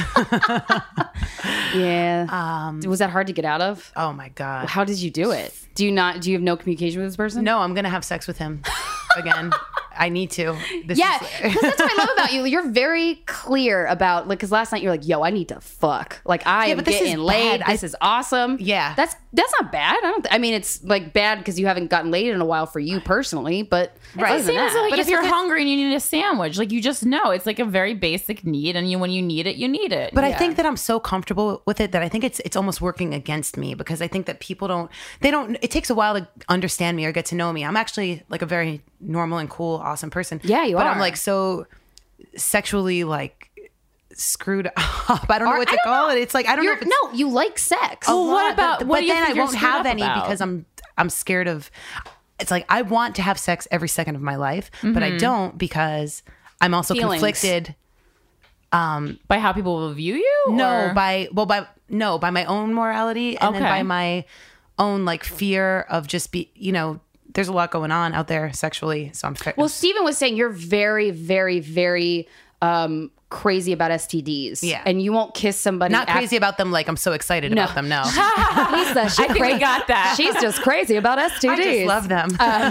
Yeah. Was that hard to get out of? Oh my God. How did you do it? Do you have no communication with this person? No, I'm going to have sex with him again. I need to. Because that's what I love about you. You're very clear about, like, because last night you're like, yo, I need to fuck. Like, I am getting laid. This is awesome. Yeah. That's not bad. I mean, it's like bad because you haven't gotten laid in a while for you personally, but it seems like if you're hungry and you need a sandwich, like you just know it's like a very basic need, and when you need it, you need it. But I think that I'm so comfortable with it that I think it's almost working against me, because I think that people it takes a while to understand me or get to know me. I'm actually like a very normal and cool, awesome person. Yeah, you are. But I'm like so sexually like screwed up. I don't know what to call it. It's like I don't know if it's, no, you like sex. Oh, what about? But What do you then think I you're won't screwed have up any about? because I'm scared of. It's like I want to have sex every second of my life, but I don't because I'm also conflicted. By how people will view you? No, by my own morality, and then by my own like fear of just there's a lot going on out there sexually. So I'm Well, Steven was saying you're very, very, very crazy about STDs. Yeah. And you won't kiss somebody. not crazy about them. Like I'm so excited about them. No, Lisa, I think we got that. She's just crazy about STDs. I just love them.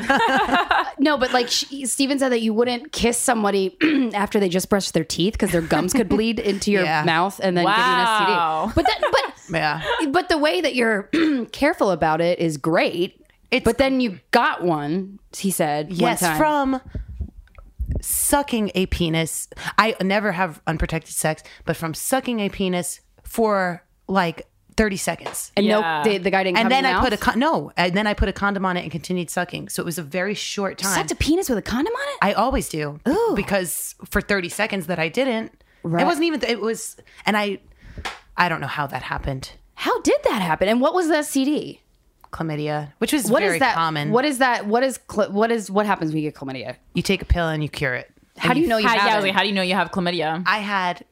No, but like Steven said that you wouldn't kiss somebody after they just brushed their teeth because their gums could bleed into your Yeah. mouth and then give you an Wow. STD. yeah. But the way that you're careful about it is great. But then you got one, he said. Yes, one time. from sucking a penis. I never have unprotected sex, but from sucking a penis for like 30 seconds. And Yeah. no, the guy didn't. And come then in I the put mouth? and then I put a condom on it and continued sucking. So it was a very short time. Sucked a penis with a condom on it. I always do. Ooh. Because for 30 seconds that I didn't, Right. it wasn't even, it was, and I don't know how that happened. How did that happen? And what was the STD? Chlamydia, which is What very is that? common. What is that? What happens when you get chlamydia? You take a pill and you cure it. How do you know you How, have yeah, I it? was like, how do you know you have chlamydia? I had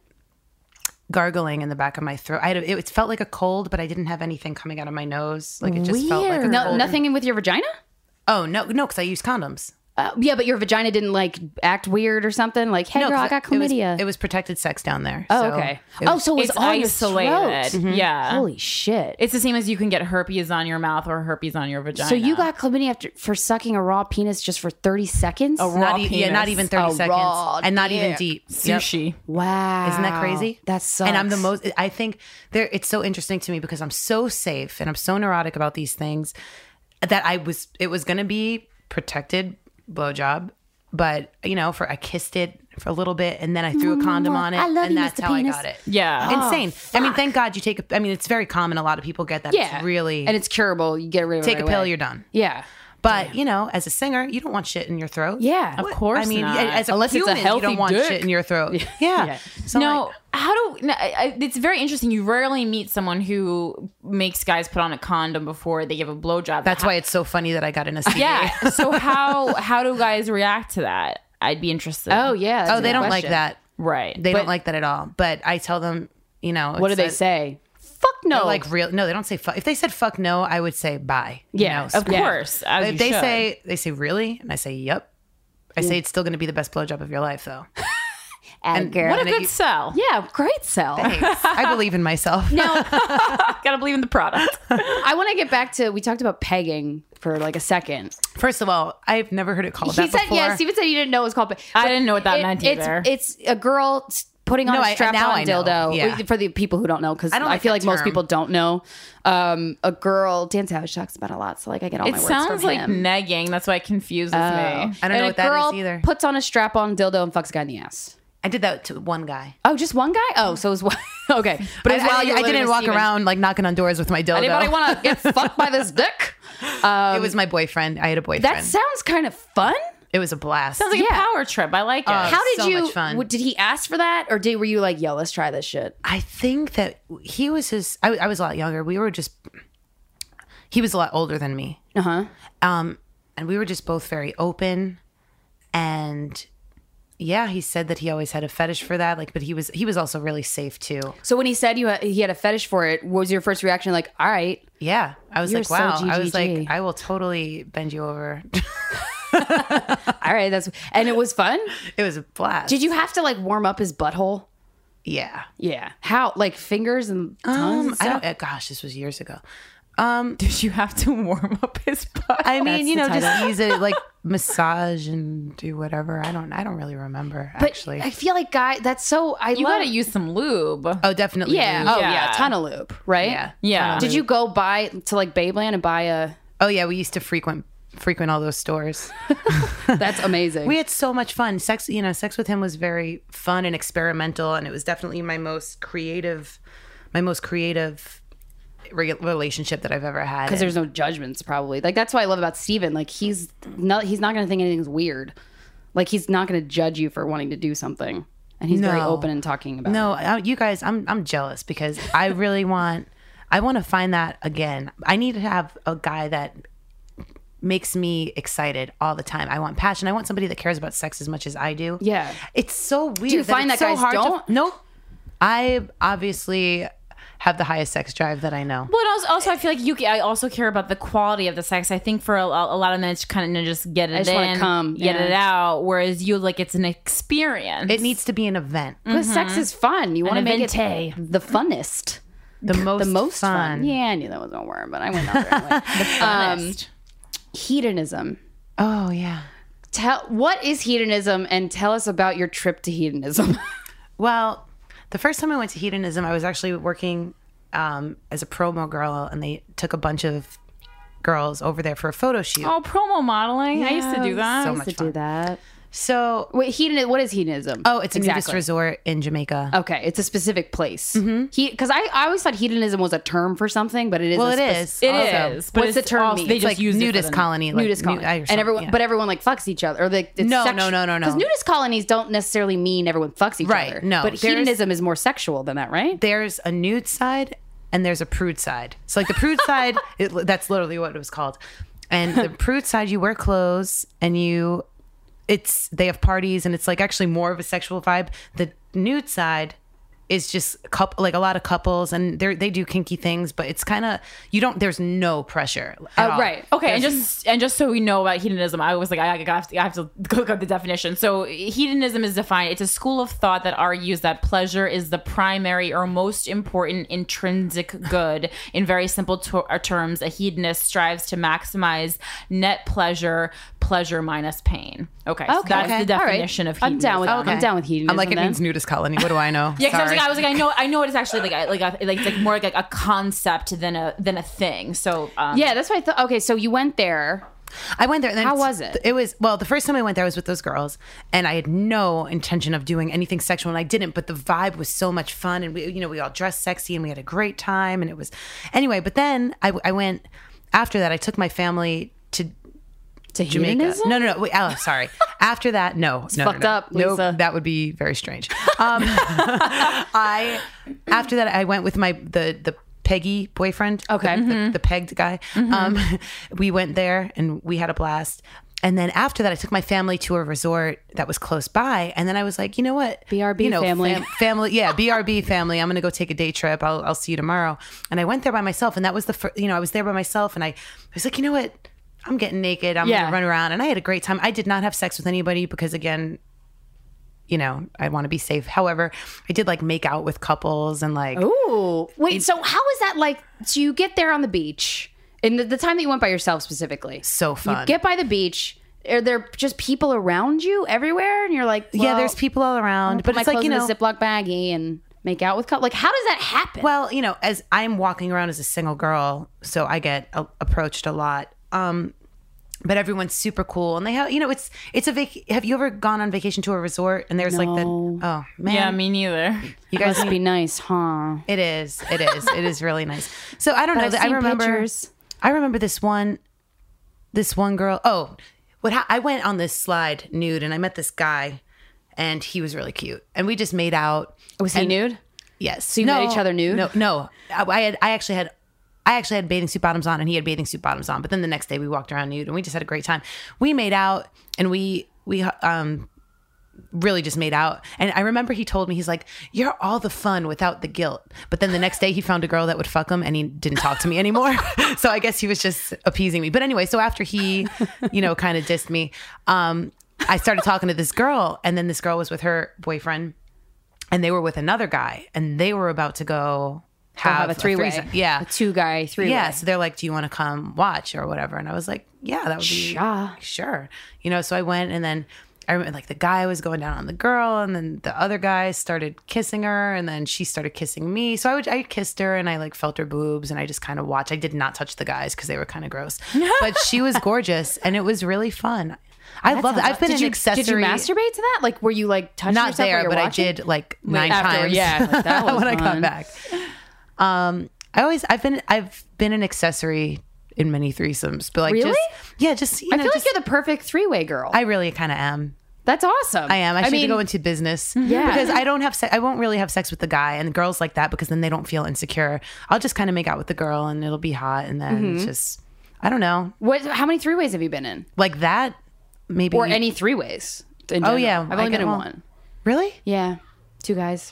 gargling in the back of my throat. It felt like a cold, but I didn't have anything coming out of my nose. Like it just felt like a Weird. No, cold. nothing with your vagina? Oh no, because I use condoms. Yeah, but your vagina didn't like act weird or something. Like, hey, No, girl, 'cause I got it was- chlamydia. It was protected sex down there. oh, so okay. it was- So it was It's on your isolated. throat. Yeah. Holy shit! It's the same as you can get herpes on your mouth or herpes on your vagina. So you got chlamydia for sucking a raw penis just for 30 seconds? raw not, penis. not even 30 A seconds, raw and not even dick. deep. Yep. sushi. Wow. Isn't that crazy? That sucks. And I'm the most. I think it's so interesting to me because I'm so safe and I'm so neurotic about these things that it was going to be protected blowjob, but I kissed it for a little bit and then I threw a condom on it, I love and you, that's Mr. how Penis. I got it. Yeah. Insane. I mean, thank God you take. It's very common. A lot of people get that. Yeah. It's really And it's curable. You get rid of it take right a pill, away. you're done. Yeah. But as a singer, you don't want shit in your throat. Yeah. Of course I mean, not. as a Unless it's a human, healthy you don't want dick. shit in your throat. Yeah. So No, like, it's very interesting. You rarely meet someone who makes guys put on a condom before they give a blowjob. that's why it's so funny that I got in a CD. Yeah. So how do guys react to that? I'd be interested. Oh, yeah. that's Oh, a they good don't like question. that. right. They don't like that at all. But I tell them, What do they say? Fuck no. Like real? No, they don't say fuck. If they said fuck no, I would say bye. Yeah, Of course. As If you they should. they say really, and I say yep. I say it's still going to be the best blowjob of your life, though. And girl. What a and good you- sell. Yeah, great sell. Thanks. I believe in myself. Gotta believe in the product. I want to get back to, we talked about pegging for like a second. First of all, I've never heard it called He that said, before. yeah, Steven said he didn't know it was called pegging. I didn't know what that meant it's, either. It's a girl putting on No, a now strap-on I know. dildo. Yeah. For the people who don't know, because I don't I like feel that like most term. people don't know. A girl, Dan Savage talks about it a lot, so like I get all It my words sounds from like him. negging. That's why it confuses me. I don't And know a what that is girl either. puts on a strap-on dildo and fucks a guy in the ass. I did that to one guy. Oh, just one guy? Oh, so it was one. Okay. But it was while you were I living didn't with walk Steven. around like knocking on doors with my dildo. Anybody want to get fucked by this dick? It was my boyfriend. I had a boyfriend. That sounds kind of fun. It was a blast. Sounds like Yeah. a power trip. I like it. How did so you? much fun. Did he ask for that, or were you like, "Yo, let's try this shit"? I think that he was I was a lot younger. He was a lot older than me. And we were just both very open. And yeah, he said that he always had a fetish for that. Like, but he was also really safe too. So when he said he had a fetish for it, what was your first reaction? Like, all right, Yeah, I was You're like, so wow. I was GGG. like, I will totally bend you over. all right, and it was fun. It was a blast. Did you have to like warm up his butthole? Yeah. Yeah. How? Like fingers and tongues and I stuff? don't. Gosh, this was years ago. Did you have to warm up his butt? I mean, That's the just title. ease it, like massage and do whatever. I don't really remember But actually. I feel like that's so. You gotta use some lube. Oh, definitely. Yeah. lube. Oh Yeah. yeah. A ton of lube, right? Yeah. Yeah. Did you go buy to like Babeland and buy a? Oh yeah, we used to frequent all those stores. That's amazing. We had so much fun. Sex with him was very fun and experimental, and it was definitely my most creative relationship that I've ever had. Because there's no judgments, probably. Like that's what I love about Steven. Like he's not going to think anything's weird. Like he's not going to judge you for wanting to do something, and he's very No. open in talking about. No, it. you guys, I'm jealous because I really want to find that again. I need to have a guy that makes me excited all the time. I want passion. I want somebody that cares about sex as much as I do. Yeah. It's so weird. you find it's that so guys hard don't? Nope. I obviously have the highest sex drive that I know. But also, I feel like I also care about the quality of the sex. I think for a lot of men, it's kind of just get it just wanna in, come, get yeah. it out. Whereas you, like, it's an experience. It needs to be an event. Because sex is fun. You want to make evente. it the funnest. The most fun. Yeah, I knew that was a word, but I went out there anyway. Hedonism. Oh, yeah. What is hedonism, and tell us about your trip to hedonism. Well, the first time I went to hedonism, I was actually working as a promo girl, and they took a bunch of girls over there for a photo shoot. Oh, promo modeling. I used to do that. So I used much to do fun. that. So, Wait, what is hedonism? oh, it's a nudist resort in Jamaica. Okay, it's a specific place. Because I always thought hedonism was a term for something, but it is. Well, a it spec- is. It Also. is. But What's the it's term also- mean? They It's just like use it for nudist the- colony. Like, Nudist colony, or and everyone, yeah. but everyone like fucks each other, or like it's No. Because nudist colonies don't necessarily mean everyone fucks each Right, other. no. But There's- hedonism is more sexual than that, right? There's a nude side and there's a prude side. So, like, the prude side, that's literally what it was called. And the prude side, you wear clothes and they have parties, and it's like actually more of a sexual vibe. The nude side is just like a lot of couples, and they do kinky things, but it's kind of there's no pressure at all. Right. Okay, and just so we know about hedonism, I was like, I have to look up the definition. So hedonism is defined. It's a school of thought that argues that pleasure is the primary or most important intrinsic good. In very simple terms, a hedonist strives to maximize net pleasure minus pain. Okay, so that's the definition of hedonism. I'm down with hedonism. I'm like, it then. means nudist colony. What do I know? Yeah, because Sorry. I was like, I know it is actually like more like a concept than a thing. So Yeah, that's what I thought. Okay, so you went there. I went there. And then How was it? It was, well, the first time I went there, I was with those girls, and I had no intention of doing anything sexual, and I didn't, but the vibe was so much fun, and we all dressed sexy, and we had a great time, and it was, anyway, but then I went, after that, I took my family to Jamaica. Hedonism? No. Wait, oh, sorry. After that, no. fucked up, No, Lisa. that would be very strange. After that, I went with the Peggy boyfriend. Okay. The pegged guy. We went there and we had a blast. And then after that, I took my family to a resort that was close by. And then I was like, you know what? BRB family. Family. Yeah, BRB family. I'm going to go take a day trip. I'll see you tomorrow. And I went there by myself. And that was the first, I was there by myself. And I was like, you know what? I'm getting naked. I'm going to run around. And I had a great time. I did not have sex with anybody because, again, I want to be safe. However, I did like make out with couples and like. Ooh. Wait, so how is that like? So you get there on the beach, and the time that you went by yourself specifically. So fun. You get by the beach. Are there just people around you everywhere? And you're like, Yeah, there's people all around. But But my it's like, in a Ziploc baggie and make out with couples. Like, how does that happen? Well, as I'm walking around as a single girl, so I get approached a lot. But everyone's super cool, and they have, it's a have you ever gone on vacation to a resort and there's like the, oh man. yeah, me neither. You guys must be nice, huh? It is really nice. So I don't know. I've I seen remember pictures. I remember this one girl. Oh, I went on this slide nude, and I met this guy, and he was really cute, and we just made out. Was he nude? Yes. So you met each other nude? No. I actually had bathing suit bottoms on, and he had bathing suit bottoms on. But then the next day we walked around nude, and we just had a great time. We made out, and we really just made out. And I remember he told me, he's like, "You're all the fun without the guilt." But then the next day he found a girl that would fuck him, and he didn't talk to me anymore. So I guess he was just appeasing me. But anyway, so after he, kind of dissed me, I started talking to this girl, and then this girl was with her boyfriend, and they were with another guy, and they were about to go have a three-way. Yeah. A two-guy three-way. Yeah. So they're like, "Do you want to come watch or whatever?" And I was like, "Yeah, that would be sure." So I went, and then I remember like the guy was going down on the girl, and then the other guy started kissing her, and then she started kissing me. So I kissed her, and I like felt her boobs, and I just kind of watched. I did not touch the guys because they were kind of gross, but she was gorgeous, and it was really fun. I love it. I've been an accessory. Did you masturbate to that? Like, were you like touching Not yourself while there, you're but watching? I did like 9 after, times. yeah, like, that was when I got fun. back. I've been an accessory in many threesomes, but like Really? just I feel like you're the perfect three-way girl. I really kind of am. That's awesome. I am. I should go into business. Yeah. Because I don't have I won't really have sex with the guy, and girls like that because then they don't feel insecure. I'll just kind of make out with the girl, and it'll be hot, and then it's just I don't know. How many three-ways have you been in? Like that maybe Or any three-ways? in Oh general? yeah. I've only been in one. Really? Yeah. 2 guys.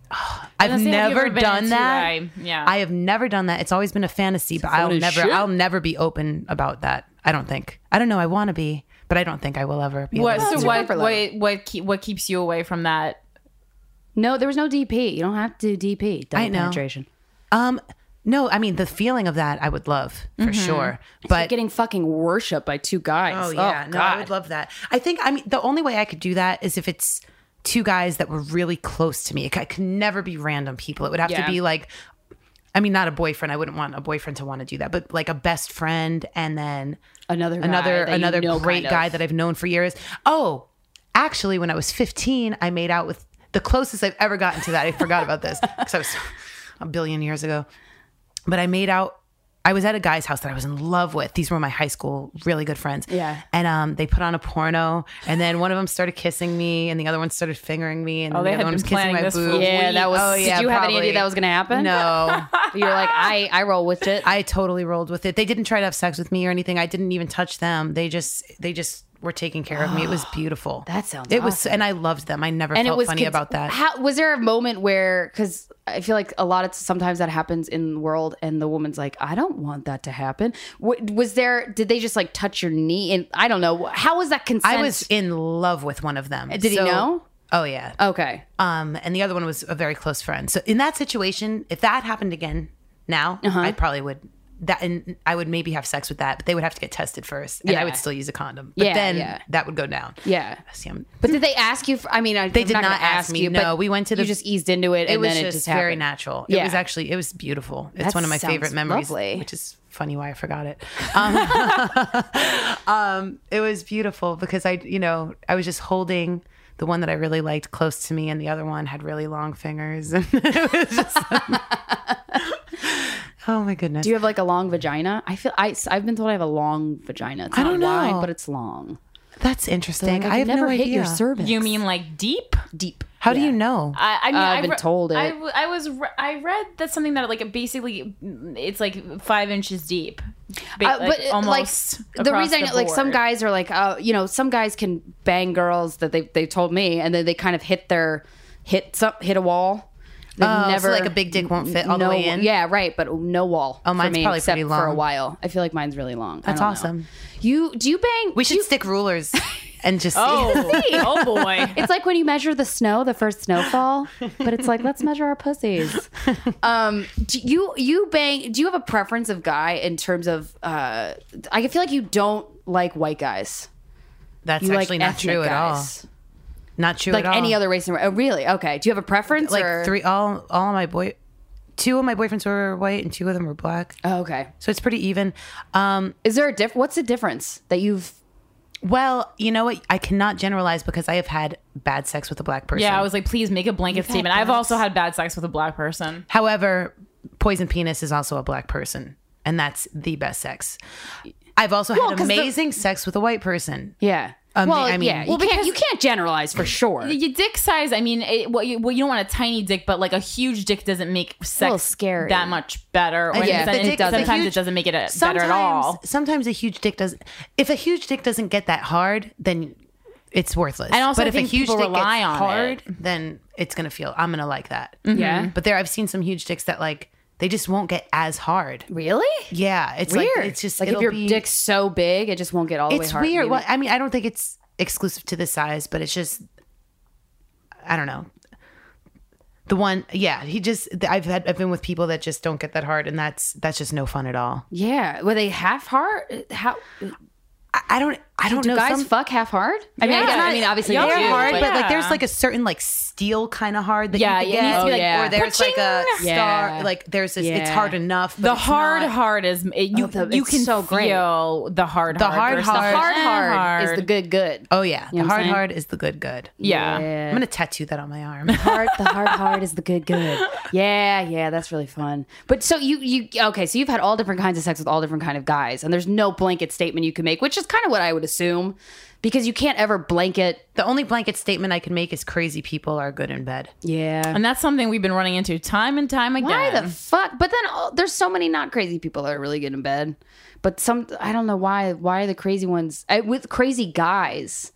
Unless I've they have you never ever been done into that. Yeah. I have never done that. It's always been a fantasy, but I'll never be open about that. I don't think. I don't know. I want to be, but I don't think I will ever be. What? able to. So what keeps you away from that? No, there was no DP. You don't have to do DP. Double I know. penetration. No, I mean the feeling of that I would love for sure. But But getting fucking worshipped by two guys. oh yeah, no, I would love that. I think the only way I could do that is if it's two guys that were really close to me. It could never be random people. It would have to be like, I mean, not a boyfriend. I wouldn't want a boyfriend to want to do that, but like a best friend and then Another great guy that I've known for years. Oh, actually, when I was 15, I made out with the closest I've ever gotten to that. I forgot about this because I was a billion years ago. But I was at a guy's house that I was in love with. These were my high school really good friends. Yeah. And they put on a porno, and then one of them started kissing me, and the other one started fingering me, and then they the had other one been was kissing planning my this for boob. Yeah, that was. Oh, yeah, did you have any probably. idea that was going to happen? No. You're like, I roll with it. I totally rolled with it. They didn't try to have sex with me or anything. I didn't even touch them. They just were taking care of me. It was beautiful. That sounds It was, awesome. and I loved them. I never And felt it was funny about that. How was there a moment where, because I feel like a lot of sometimes that happens in the world, and the woman's like, I don't want that to happen. Was there? Did they just like touch your knee? And I don't know. How was that consent? I was in love with one of them. Did he know? Oh yeah. Okay. And the other one was a very close friend. So in that situation, if that happened again now, I probably would. And I would maybe have sex with that, but they would have to get tested first, and Yeah. I would still use a condom. But Yeah, then yeah. that would go down. Yeah. See, But did they ask you? They did not ask me. No, we went to You just eased into it, and it was then just it just very happened. natural. Yeah. It was beautiful. It's That one of my sounds favorite memories, lovely. which is funny why I forgot it. It was beautiful because I was just holding the one that I really liked close to me, and the other one had really long fingers. And it was just oh my goodness. Do you have like a long vagina? I've been told I have a long vagina. It's I not don't know. wide, but it's long. That's interesting. Like, I have never no hit idea. your cervix. You mean like deep? deep? How do you know? I mean, I've been told it. I read that's something that like basically it's like 5 inches deep, But almost. like the across reason, like some board. guys are like, some guys can bang girls that they told me, and then they kind of hit a wall. They've so like a big dick won't fit all the way in? Yeah, right, but no wall. Oh, mine's for me, probably except pretty for a long. while. I feel like mine's really long. That's awesome. Do you bang? We should stick rulers and just Oh boy. It's like when you measure the snow, the first snowfall, but it's like, let's measure our pussies. Do you bang? Do you have a preference of guy in terms of? I feel like you don't like white guys. That's You actually like not true ethnic at all. guys. Not true Like at all. any other race. Oh, really? Okay. Do you have a preference? Like or? two of my boyfriends were white and two of them were black. Oh, okay. So it's pretty even. Is there a what's the difference that you've? Well, you know what? I cannot generalize because I have had bad sex with a black person. Yeah, I was like, please make a blanket statement. I've also had bad sex with a black person. However, poison penis is also a black person, and that's the best sex. I've also Well, had 'cause amazing sex with a white person. Yeah. Well, I mean- yeah. well, You can't generalize for sure. Your dick size, I mean, you don't want a tiny dick, but like a huge dick doesn't make sex little scary. that much better. Or Yeah, sometimes the dick- sometimes the it doesn't make it better Sometimes- at all. Sometimes a huge dick doesn't. If a huge dick doesn't get that hard, then it's worthless. And also, but I if a think huge people dick rely gets on hard, it. then it's gonna feel. I'm gonna like that. Yeah. But I've seen some huge dicks that like they just won't get as hard. Really? Yeah, it's Weird. like it's just like if it'll your be, dick's so big, it just won't get all the way It's hard. weird. Maybe. Well, I mean, I don't think it's exclusive to the size, but it's just I don't know. The one, yeah, I've been with people that just don't get that hard, and that's just no fun at all. Yeah. Were they half hard? How I don't do know. guys Some- fuck half hard? I mean, Yeah. I mean, obviously Yeah, they They're do, hard, but like yeah. there's like a certain like steel kind of hard that Yeah, you yeah. it needs to be Oh, like, yeah. or there's like a Yeah. star, like there's this, it's Yeah. hard enough. But The it's hard not- hard is you it's can so great. feel the hard The hard. hard versus hard- the hard is the good. Oh yeah, You know the what I'm hard saying? hard is the good. Yeah. I'm gonna tattoo that on my arm. The hard is the good. Yeah, that's really fun. But so you okay? So you've had all different kinds of sex with all different kind of guys, and there's no blanket statement you can make, which is kind of what I would assume, because you can't ever blanket. The only blanket statement I can make is crazy people are good in bed. Yeah. And that's something we've been running into time and time again. Why the fuck? But then there's so many not crazy people that are really good in bed. But I don't know why. Why are the crazy ones with crazy guys?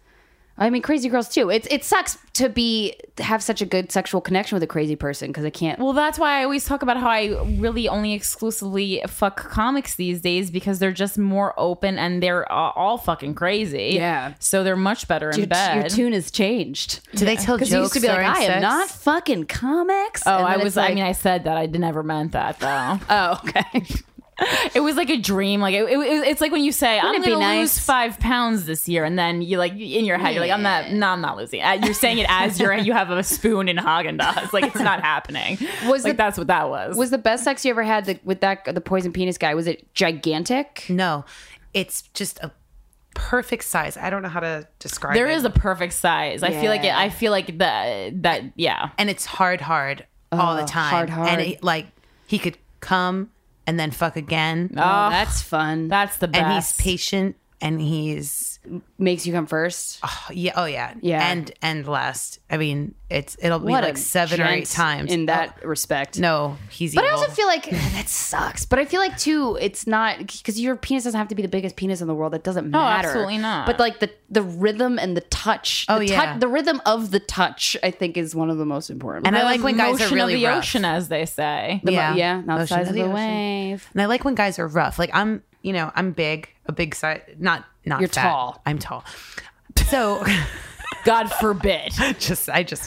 I mean, crazy girls too. It sucks to have such a good sexual connection with a crazy person because I can't. Well, that's why I always talk about how I really only exclusively fuck comics these days because they're just more open and they're all fucking crazy. Yeah. So they're much better in bed. Your tune has changed. Do they tell jokes Because you used to be like, during I am sex? not fucking comics. Oh, And then I it's was. like, I mean, I said that. I never meant that though. oh, okay. It was like a dream. Like it's like when you say, Wouldn't "I'm it be going to nice? lose 5 pounds this year," and then you like in your head, you're like, "I'm not losing." You're saying it as you have a spoon in Haagen-Dazs. Like it's not happening. That's what that was. Was the best sex you ever had the poison penis guy? Was it gigantic? No, it's just a perfect size. I don't know how to describe There it. is a perfect size. I feel like Yeah. I feel like that. Yeah. And it's hard all the time. hard. And he could come and then fuck again. Oh, that's fun. That's the best. And he's patient and he's Makes you come first. yeah. Yeah. And last. I mean, it'll be What like a 7 or 8 gent times in that respect. No, he's But I evil. also feel like that sucks. But I feel like too, it's not because your penis doesn't have to be the biggest penis in the world. That doesn't matter. absolutely not. But like the rhythm and the touch. The rhythm of the touch, I think, is one of the most important. And I The like when guys are motion really of the rough. ocean, as they say. yeah, not the Motion size of the ocean. wave. And I like when guys are rough. Like I'm big, a big size, not You're fat. tall. I'm tall. So God forbid. I just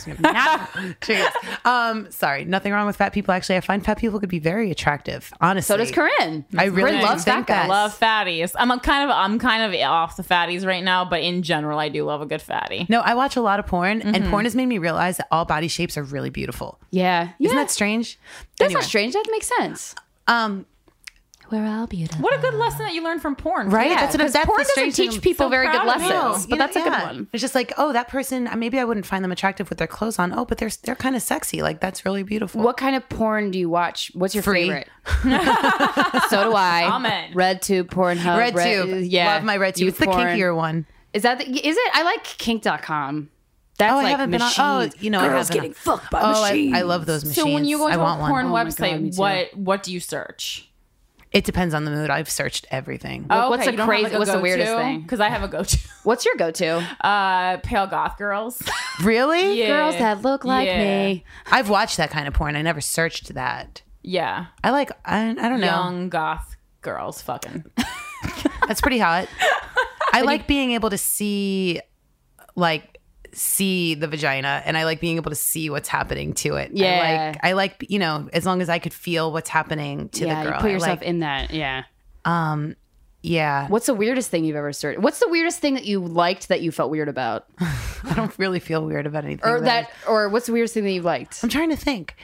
sorry, nothing wrong with fat people. Actually, I find fat people could be very attractive. Honestly, So does Corinne. I really Corinne loves think fat guys. that. Love fatties. I'm kind of off the fatties right now, but in general, I do love a good fatty. No, I watch a lot of porn, and porn has made me realize that all body shapes are really beautiful. Yeah. Isn't that strange? That's Anyway, not strange. That makes sense. We're all beautiful. What a good lesson that you learned from porn, Right? Yeah, that's what because that's porn the doesn't strange thing. teach people so very good proud of you. lessons, but that's a good Yeah. one. It's just like, oh, that person, maybe I wouldn't find them attractive with their clothes on. Oh, but they're kind of sexy. Like that's really beautiful. What kind of porn do you watch? What's your Free. favorite? So do I. Amen. RedTube, Pornhub. RedTube. Yeah. Love my RedTube. Youth It's the porn. kinkier one. Is it? I like kink.com. That's Oh, I like haven't been on. machines. Oh, you know, I Girls haven't. getting fucked by Oh, machines. I love those machines. So when you go I to want a porn one. my God, me website, too. what do you search? It depends on the mood. I've searched everything. Oh, what's the you don't have, crazy- what's the weirdest thing? Because I have a go-to. What's your go-to? Pale goth girls. Really? Yeah. Girls that look like Yeah. me. I've watched that kind of porn. I never searched that. Yeah. I don't know. Young goth girls fucking. That's pretty hot. I like being able to see the vagina, and I like being able to see what's happening to it. Yeah. I like as long as I could feel what's happening to Yeah, the girl. you put yourself I like, in that. Yeah. Yeah. What's the weirdest thing you've ever searched? What's the weirdest thing that you liked that you felt weird about? I don't really feel weird about anything. Or what's the weirdest thing that you liked? I'm trying to think.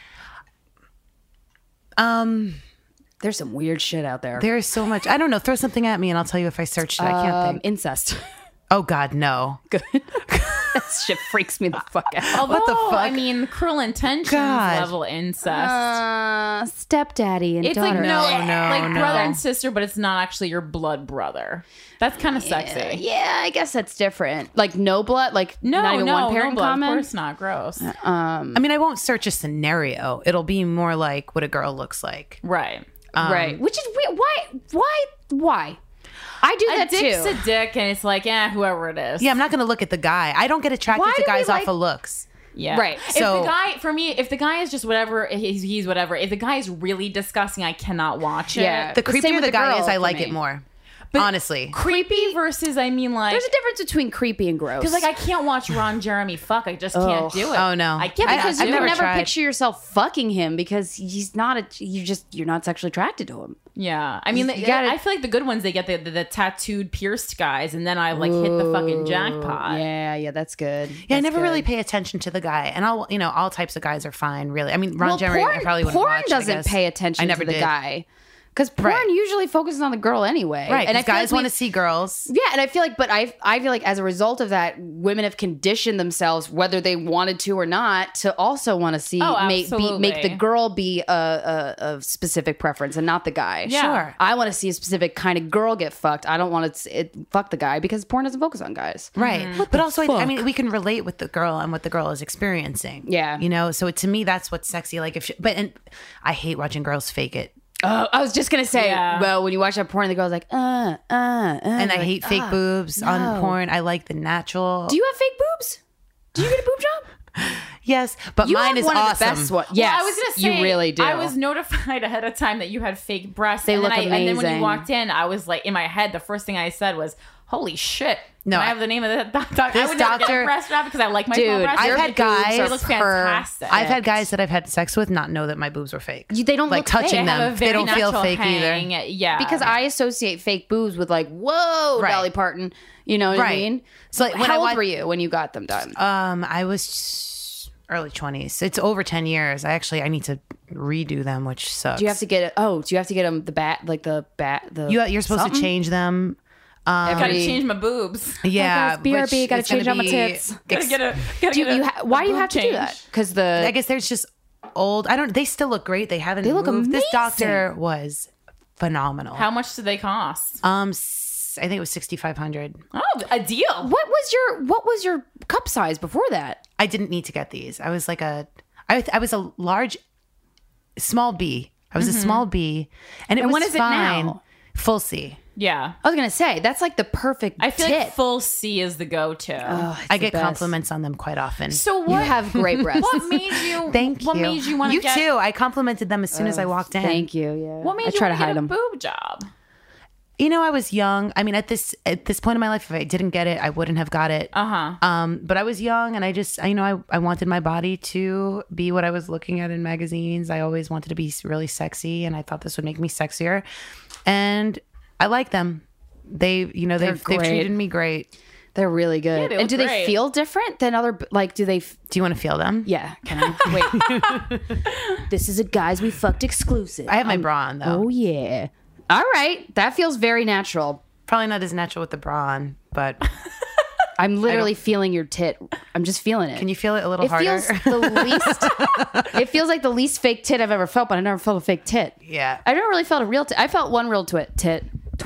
There's some weird shit out there. There is so much. I don't know. Throw something at me and I'll tell you if I searched it. I can't think. Incest. Oh God, no. Good. That shit freaks me the fuck out. What the fuck? I mean, Cruel Intentions God. level incest. Stepdaddy and It's daughter. like No, like no. brother and sister, but it's not actually your blood brother. That's kind of sexy. Yeah, I guess that's different. Like no blood, like No, not even no, one parent no blood. common. Of course not. Gross. I mean, I won't search a scenario. It'll be more like what a girl looks like. Right. Right. Which is weird. Why? I do A that dick's too. a dick, and it's like, whoever it is. Yeah, I'm not going to look at the guy. I don't get attracted Why to do we guys like- off of looks. Yeah. Right. So- if the guy, for me, if the guy is just whatever, he's whatever. If the guy is really disgusting, I cannot watch it. Yeah. The The same creepier with the the guy girl is, I for like me. it more. Honestly. Creepy versus, I mean, like, There's a difference between creepy and gross. because like I can't watch Ron Jeremy fuck. I just can't do it. Oh, no. I can't. yeah, because I've you never would never tried. picture yourself fucking him because he's not you're not sexually attracted to him. Yeah, I mean, You gotta- I feel like the good ones they get the tattooed, pierced guys, and then I like hit the fucking jackpot. Yeah, that's good. Yeah, I never really pay attention to the guy. And all types of guys are fine, really. I mean, Ron Jeremy, I probably wouldn't porn watch, I doesn't guess. pay attention I never to the did. guy. Because porn Right. usually focuses on the girl anyway. Right, And I because feel guys like want to see girls. Yeah, and I feel like, I feel like as a result of that, women have conditioned themselves, whether they wanted to or not, to also want to see make absolutely. the girl be a specific preference and not the guy. Yeah. Sure. I want to see a specific kind of girl get fucked. I don't want to fuck the guy because porn doesn't focus on guys. Right. But also, I mean, we can relate with the girl and what the girl is experiencing. Yeah. So to me, that's what's sexy. Like, and I hate watching girls fake it. Oh, I was just gonna say, Yeah. well, when you watch that porn, the girl's like, And I like, hate fake boobs on porn. I like the natural. Do you have fake boobs? Do you get a boob job? Yes, but You mine have is one awesome. of the best ones. Yes, Well, I was gonna say you really do. I was notified ahead of time that you had fake breasts. They and look then And then when amazing. you walked in, I was like, in my head, the first thing I said was, "Holy shit!" No, Can I have the name of the doctor. I This would never get doctor- a breast job because I like my Dude, small breasts. I've Your had boobs guys. They look fantastic. I've had guys that I've had sex with not know that my boobs were fake. They don't like look touching fake. They have them. a They very don't feel natural fake hang. either. Yeah, because I associate fake boobs with like, whoa, Right. Dolly Parton. You know what I Right. mean? So, like, when I how old watch- were you when you got them done? I was early 20s. It's over 10 years. I need to redo them, which sucks. do you have to get? Do you have to get them You're supposed to change them. gotta change my boobs. Yeah, guys, BRB, which gotta is gonna change out my be tits. Gotta get a. Gotta Do get you a why do you boob have to do change. that? Because I guess there's just old. They still look great. They haven't. They look moved. This amazing. doctor was phenomenal. How much do they cost? I think it was 6,500. Oh, a deal. what was your cup size before that? I didn't need to get these. I was like I was a small B. I was a small B, and it was what is it fine. now? Full C. Yeah. I was gonna say that's like the perfect. I feel tit. like full C is the go-to. I get best. compliments on them quite often. so You what? have great breasts. What made you? Thank What you. made you want to You get? too. I complimented them as soon as I walked in. Thank you. Yeah. What made I you try to want to hide get a them? boob job? You know, I was young. I mean, at this point in my life, if I didn't get it, I wouldn't have got it. But I was young, and I wanted my body to be what I was looking at in magazines. I always wanted to be really sexy, and I thought this would make me sexier. And I like them. They've great. treated me great. They're really good. Yeah, they and look do they great. feel different than other? Like, do they? Do you want to feel them? Yeah. Can I? Wait. This is a guys we fucked exclusive. I have my bra on though. Oh yeah. All right. That feels very natural. Probably not as natural with the bra on, but I'm literally feeling your tit. I'm just feeling it. can you feel it a little It harder? feels the least. It feels like the least fake tit I've ever felt, but I never felt a fake tit. Yeah. I never really felt a real tit. I felt one real tit,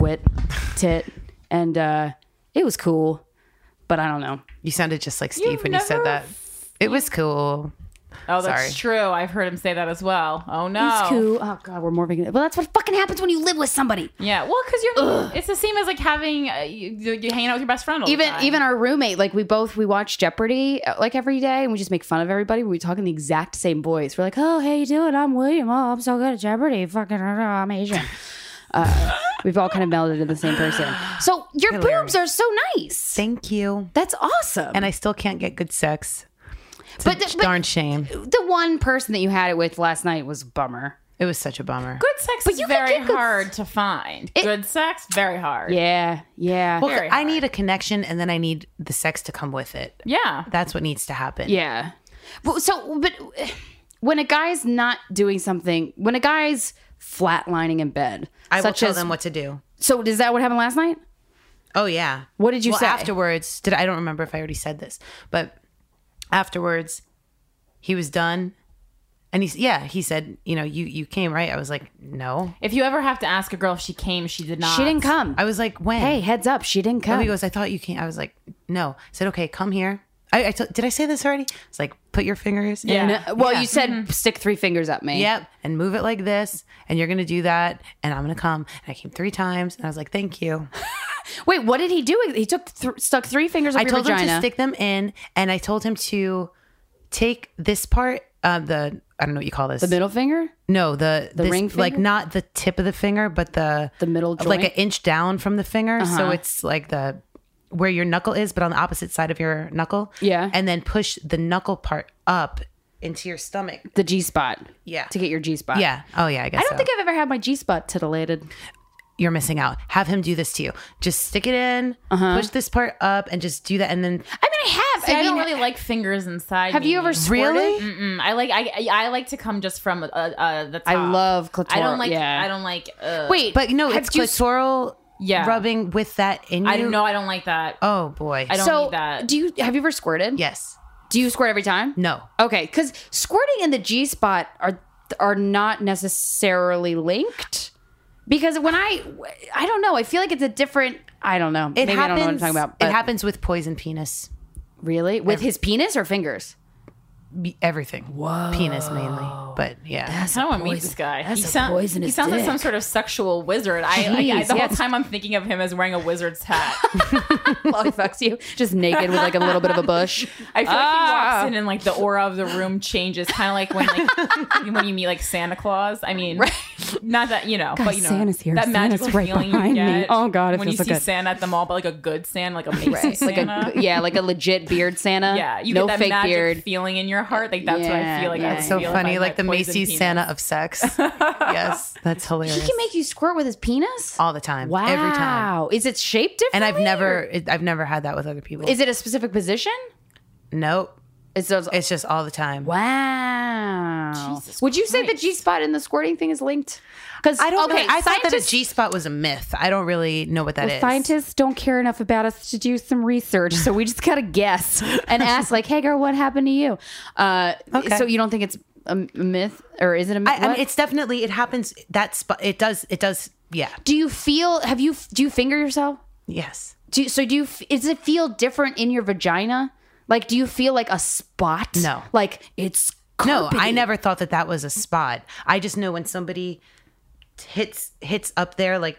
and it was cool, but I don't know. You sounded just like Steve when you said never that. It was cool. Oh, that's Sorry. true. I've heard him say that as well. Oh no. It's cool. Oh god, we're more vegan. Well, that's what fucking happens when you live with somebody. Yeah. Well, because it's the same as like having you hanging out with your best friend all the time. Even our roommate, like we watch Jeopardy like every day, and we just make fun of everybody. We talk in the exact same voice. We're like, "Oh, how you doing? I'm William. Oh, I'm so good at Jeopardy. Fucking, I'm Asian." We've all kind of melded into the same person. So your boobs are so nice. Thank you. That's awesome. And I still can't get good sex. It's But a the- darn shame. the one person that you had it with last night was a bummer. It was such a bummer. good sex is you can very get good- hard to find. Good sex, very hard. Yeah. Well, very I hard. need a connection, and then I need the sex to come with it. Yeah. That's what needs to happen. Yeah. But when a guy's not doing something, when a guy's flatlining in bed, I will such tell as, them what to do. So is that what happened last night? Oh yeah. What did you say? Afterwards? I don't remember if I already said this, but afterwards, he was done, and he said, you came, right? I was like, no. If you ever have to ask a girl if she came, she did not. She didn't come. I was like, when? Hey, heads up, she didn't come. Oh, he goes, I thought you came. I was like, no. I said, okay, come here. Did I say this already? It's like, put your fingers. Yeah. in. Well, you said stick 3 fingers at me. Yep. And move it like this. And you're going to do that. And I'm going to come. And I came 3 times. And I was like, thank you. Wait, what did he do? He stuck 3 fingers up I your told him vagina. to stick them in. And I told him to take this part, I don't know what you call this. the middle finger? No, this, ring finger? like not the tip of the finger, but the middle like joint? an inch down from the finger. So it's like where your knuckle is, but on the opposite side of your knuckle. Yeah. And then push the knuckle part up into your stomach. The G spot. Yeah. To get your G spot. Yeah. Oh yeah, I guess I don't so. think I've ever had my G spot titillated. You're missing out. Have him do this to you. Just stick it in, push this part up, and just do that. And then I mean, I have. See, I don't mean, really like fingers inside. have you me. ever squirted? Really? I like to come just from the top. I love clitoral. I don't like. Yeah. I don't like. Wait, but no, have it's you- clitoral Yeah. rubbing with that in you. I don't know. I don't like that. Oh boy. I don't So, need that. have you ever squirted? Yes. Do you squirt every time? No. Okay, because squirting in the G spot are not necessarily linked. Because when I don't know, I feel like it's a different. I don't know. It Maybe happens. I don't know what I'm talking about. It but- happens with poison penis. Really? With his penis or fingers? everything. Whoa. Penis mainly. But yeah. I don't want to meet this guy. He poisonous he sounds like dick. some sort of sexual wizard. The whole time I'm thinking of him as wearing a wizard's hat. While he fucks you, just naked with like a little bit of a bush. I feel like he walks in and like the aura of the room changes, kind of like when you meet like Santa Claus. I mean, not that but Santa's here. that Santa's magical right feeling behind you me. get. Oh, God, it when you feels see so good. Santa at the mall, but like a good Santa, like a Macy's Santa. Like a legit beard Santa. Yeah, you no get that fake magic beard. feeling in your heart. Like that's what I feel like. Yeah, I That's would So feel if funny, I like met the poison Macy's penis. Santa of sex. Yes, that's hilarious. He can make you squirt with his penis. all the time. Wow. Every time. Is it shaped differently? And I've never had that with other people. Is it a specific position? Nope. It's those. It's just all the time. Wow. Jesus Would you say the Christ. G-spot and the squirting thing is linked? Because I don't. okay, I thought that a scientists- G-spot was a myth. I don't really know what that is. Scientists don't care enough about us to do some research, so we just gotta guess and ask, like, "Hey, girl, what happened to you?" Okay. So you don't think it's a myth, or is it a myth? I mean, it's definitely. It happens. That spot. It does. It does. Yeah. Do you feel? Do you finger yourself? Yes. Does it feel different in your vagina? Like, do you feel like a spot? No. Like it's No, carpety. I never thought that was a spot. I just know when somebody hits up there, like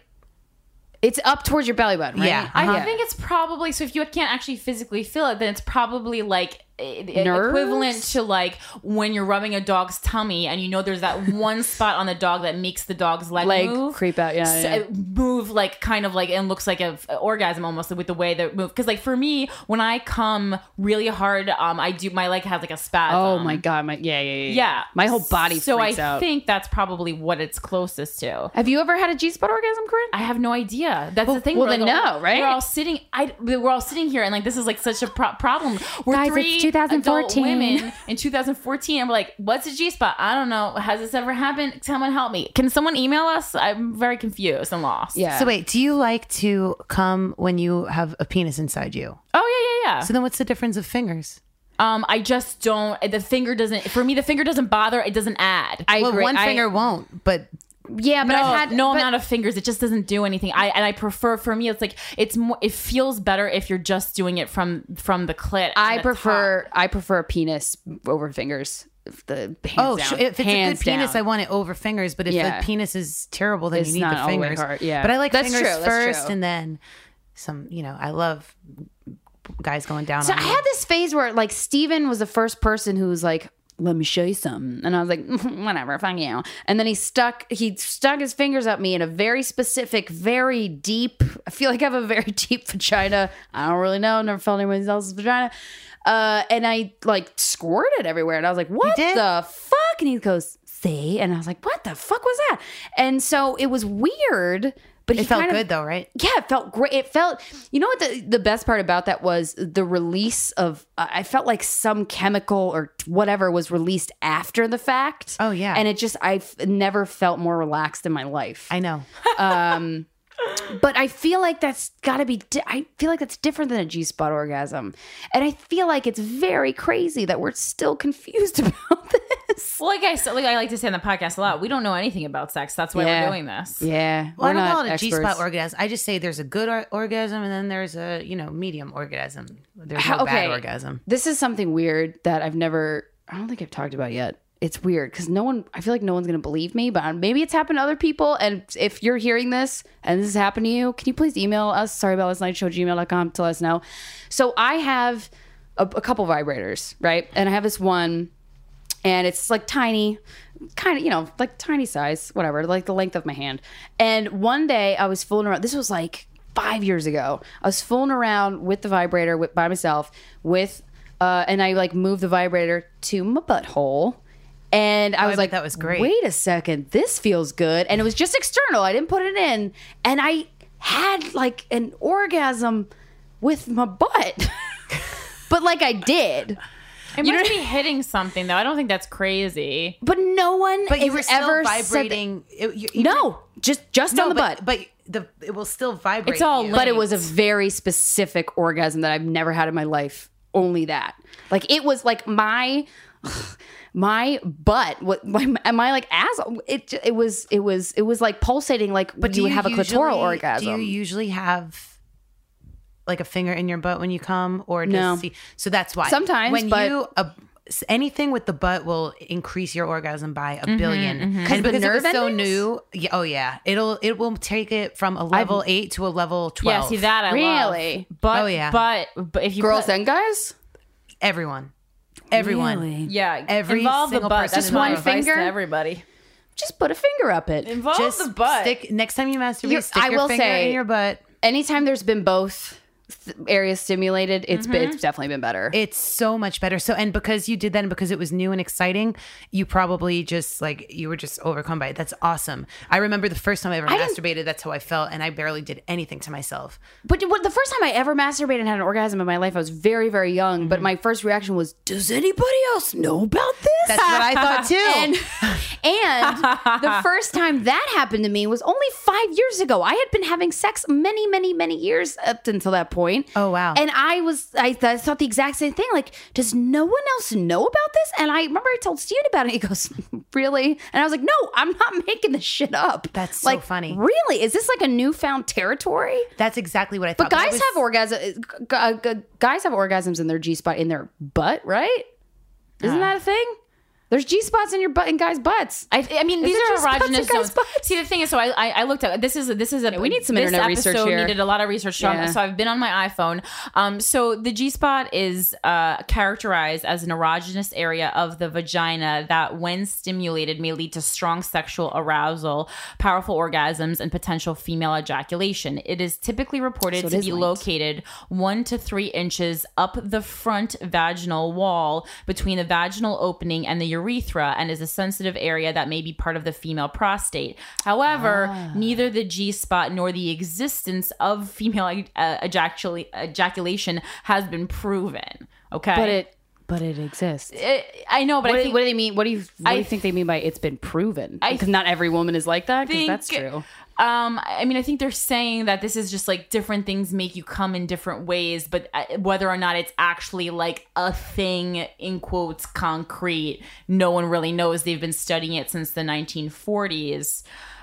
It's up towards your belly button, right? Yeah. I think it's probably so. If you can't actually physically feel it, then it's probably like Nerves? equivalent to like when you're rubbing a dog's tummy and you know there's that one spot on the dog that makes the dog's leg move, creep out. Yeah. move like kind of like and looks like an orgasm almost with the way that it move. Because like for me, when I come really hard, I do my leg has like a spasm. Oh my god! Yeah. My whole body So freaks I out. think that's probably what it's closest to. Have you ever had a G-spot orgasm, Corinne? I have no idea. That's the thing. well, We're then like, no, right? We're all sitting. We're all sitting here, and like this is like such a problem. We're Guys, three it's 2014. adult women in 2014, and we're like, "What's a G-spot? I don't know. Has this ever happened? Someone help me. Can someone email us? I'm very confused and lost." Yeah. So wait, do you like to come when you have a penis inside you? Oh yeah. So then what's the difference of fingers? I just don't. The finger doesn't. For me, the finger doesn't bother. It doesn't add. I Well, agree. one finger won't, but Yeah, but I've had no but- amount of fingers. It just doesn't do anything. I prefer. For me, it's like it's more. It feels better if you're just doing it from the clit. I and the top. prefer a penis over fingers. Hands down. if it's Hands a good penis, down. I want it over fingers. But if Yeah. the penis is terrible, then It's you need not the always fingers. hard, yeah. But I like That's fingers true, that's first, true. and then some. I love guys going down. So on I me. had this phase where like Steven was the first person who was like, let me show you something. And I was like, whatever, fuck you. And then he stuck his fingers up me in a very specific, very deep, I feel like I have a very deep vagina. I don't really know. Never felt anyone else's vagina. And I like squirted everywhere. And I was like, what did? the fuck? And he goes, see? And I was like, what the fuck was that? And so it was weird. But It felt good though, right? Yeah, it felt great. It felt, you know what the best part about that was the release of, I felt like some chemical or whatever was released after the fact. Oh, yeah. And it just, I've never felt more relaxed in my life. I know. But I feel like that's got to be, I feel like that's different than a G-spot orgasm. And I feel like it's very crazy that we're still confused about this. Well, like I like to say on the podcast a lot, we don't know anything about sex. That's why we're doing this. Yeah. Well, I we're don't not call it a G-spot experts. orgasm. I just say there's a good orgasm, and then there's a medium orgasm. There's no bad orgasm. This is something weird that I don't think I've talked about yet. It's weird because I feel like no one's going to believe me, but maybe it's happened to other people. And if you're hearing this and this has happened to you, can you please email us, sorryaboutlastnightshow@gmail.com to let us know. So I have a couple vibrators, right? And I have this one and it's like tiny, kind of, like tiny size, whatever, like the length of my hand. And one day I was fooling around. This was like 5 years ago. I was fooling around with the vibrator by myself and I like moved the vibrator to my butthole. And I was like, that was great. Wait a second, this feels good. And it was just external. I didn't put it in. And I had like an orgasm with my butt. But like I did. It must be hitting something though. I don't think that's crazy. But no one But you were has still ever vibrating. No, just on the butt. But it will still vibrate. It's all you. But it was a very specific orgasm that I've never had in my life. Only that. Like it was like my butt, my like ass. It was like pulsating like you would have a clitoral orgasm. Do you usually have like a finger in your butt when you come, or No. So that's why Sometimes, when but- you anything with the butt will increase your orgasm by a billion. And the because it was nerve so endings? new, it will take it from a level 8 to a level 12. Yeah, see that I Really? love. But Oh, yeah. but if you Girls put, and guys? Everyone. Really? yeah, Every involve the single butt. person That's in my the advice finger? to everybody. Just put a finger up it. Involve Just the butt. stick next time you masturbate. You're- Stick I your will finger say- in your butt. Anytime there's been both areas stimulated, it's definitely been better. It's so much better. So, and because you did that and because it was new and exciting, you probably just you were just overcome by it. That's awesome. I remember the first time I ever masturbated, that's how I felt. And I barely did anything to myself. But the first time I ever masturbated and had an orgasm in my life, I was very, very young. But my first reaction was, does anybody else know about this? That's what I thought too. And the first time that happened to me was only 5 years ago. I had been having sex many, many, many years up until that point. Oh, wow. And I thought the exact same thing. Like, does no one else know about this? And I remember I told Steven about it. He goes, really? And I was like, no, I'm not making this shit up. That's so like, funny. Really? Is this like a newfound territory? That's exactly what I thought. But guys have orgasms in their G spot in their butt, right? Isn't that a thing? There's G spots in your butt in guys' butts. I mean, these it are just spots in erogenous guys' zones. butts? See, the thing is, so I looked at this is a we need some this internet research episode here. needed a lot of research. Yeah. So I've been on my iPhone. So the G spot is characterized as an erogenous area of the vagina that, when stimulated, may lead to strong sexual arousal, powerful orgasms, and potential female ejaculation. It is typically reported So it to is be linked. located 1 to 3 inches up the front vaginal wall between the vaginal opening and the urethra, and is a sensitive area that may be part of the female prostate. However, neither the G-spot nor the existence of female ejaculation has been proven. Okay, But it exists. I know, but What, I think, what do they mean? What do you think they mean by it's been proven? Because not every woman is like that. Because that's true. I mean, I think they're saying that this is just like different things make you come in different ways, but whether or not it's actually like a thing, in quotes, concrete, no one really knows. They've been studying it since the 1940s.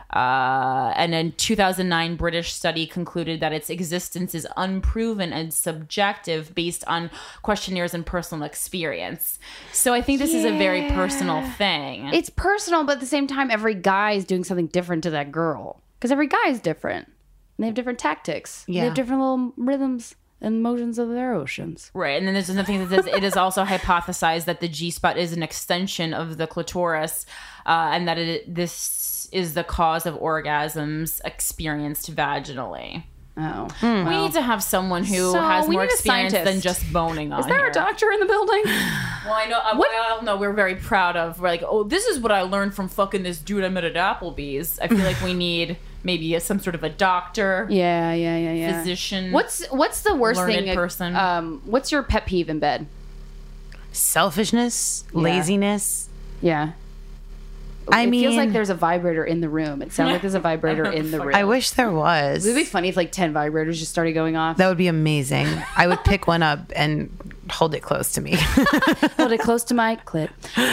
And a 2009 British study concluded that its existence is unproven and subjective based on questionnaires and personal experience. So I think this is a very personal thing. It's personal, but at the same time, every guy is doing something different to that girl. Because every guy is different. And they have different tactics. Yeah. They have different little rhythms and motions of their oceans. Right. And then there's another thing that says it is also hypothesized that the G-spot is an extension of the clitoris, and that this is the cause of orgasms experienced vaginally. Oh. We need to have someone who So has we more need a experience than scientist. just boning on Is there here. a doctor in the building? Well, I know. I don't know. We're very proud of. We're like, oh, this is what I learned from fucking this dude I met at Applebee's. I feel like we need maybe some sort of a doctor, Yeah. physician. What's the worst learned thing? person. What's your pet peeve in bed? Selfishness, laziness. Yeah. I It feels mean- like there's a vibrator in the room. It sounds like there's a vibrator in the room. I wish there was. It would be funny if like 10 vibrators just started going off. That would be amazing. I would pick one up and hold it close to me. Hold it close to my clit.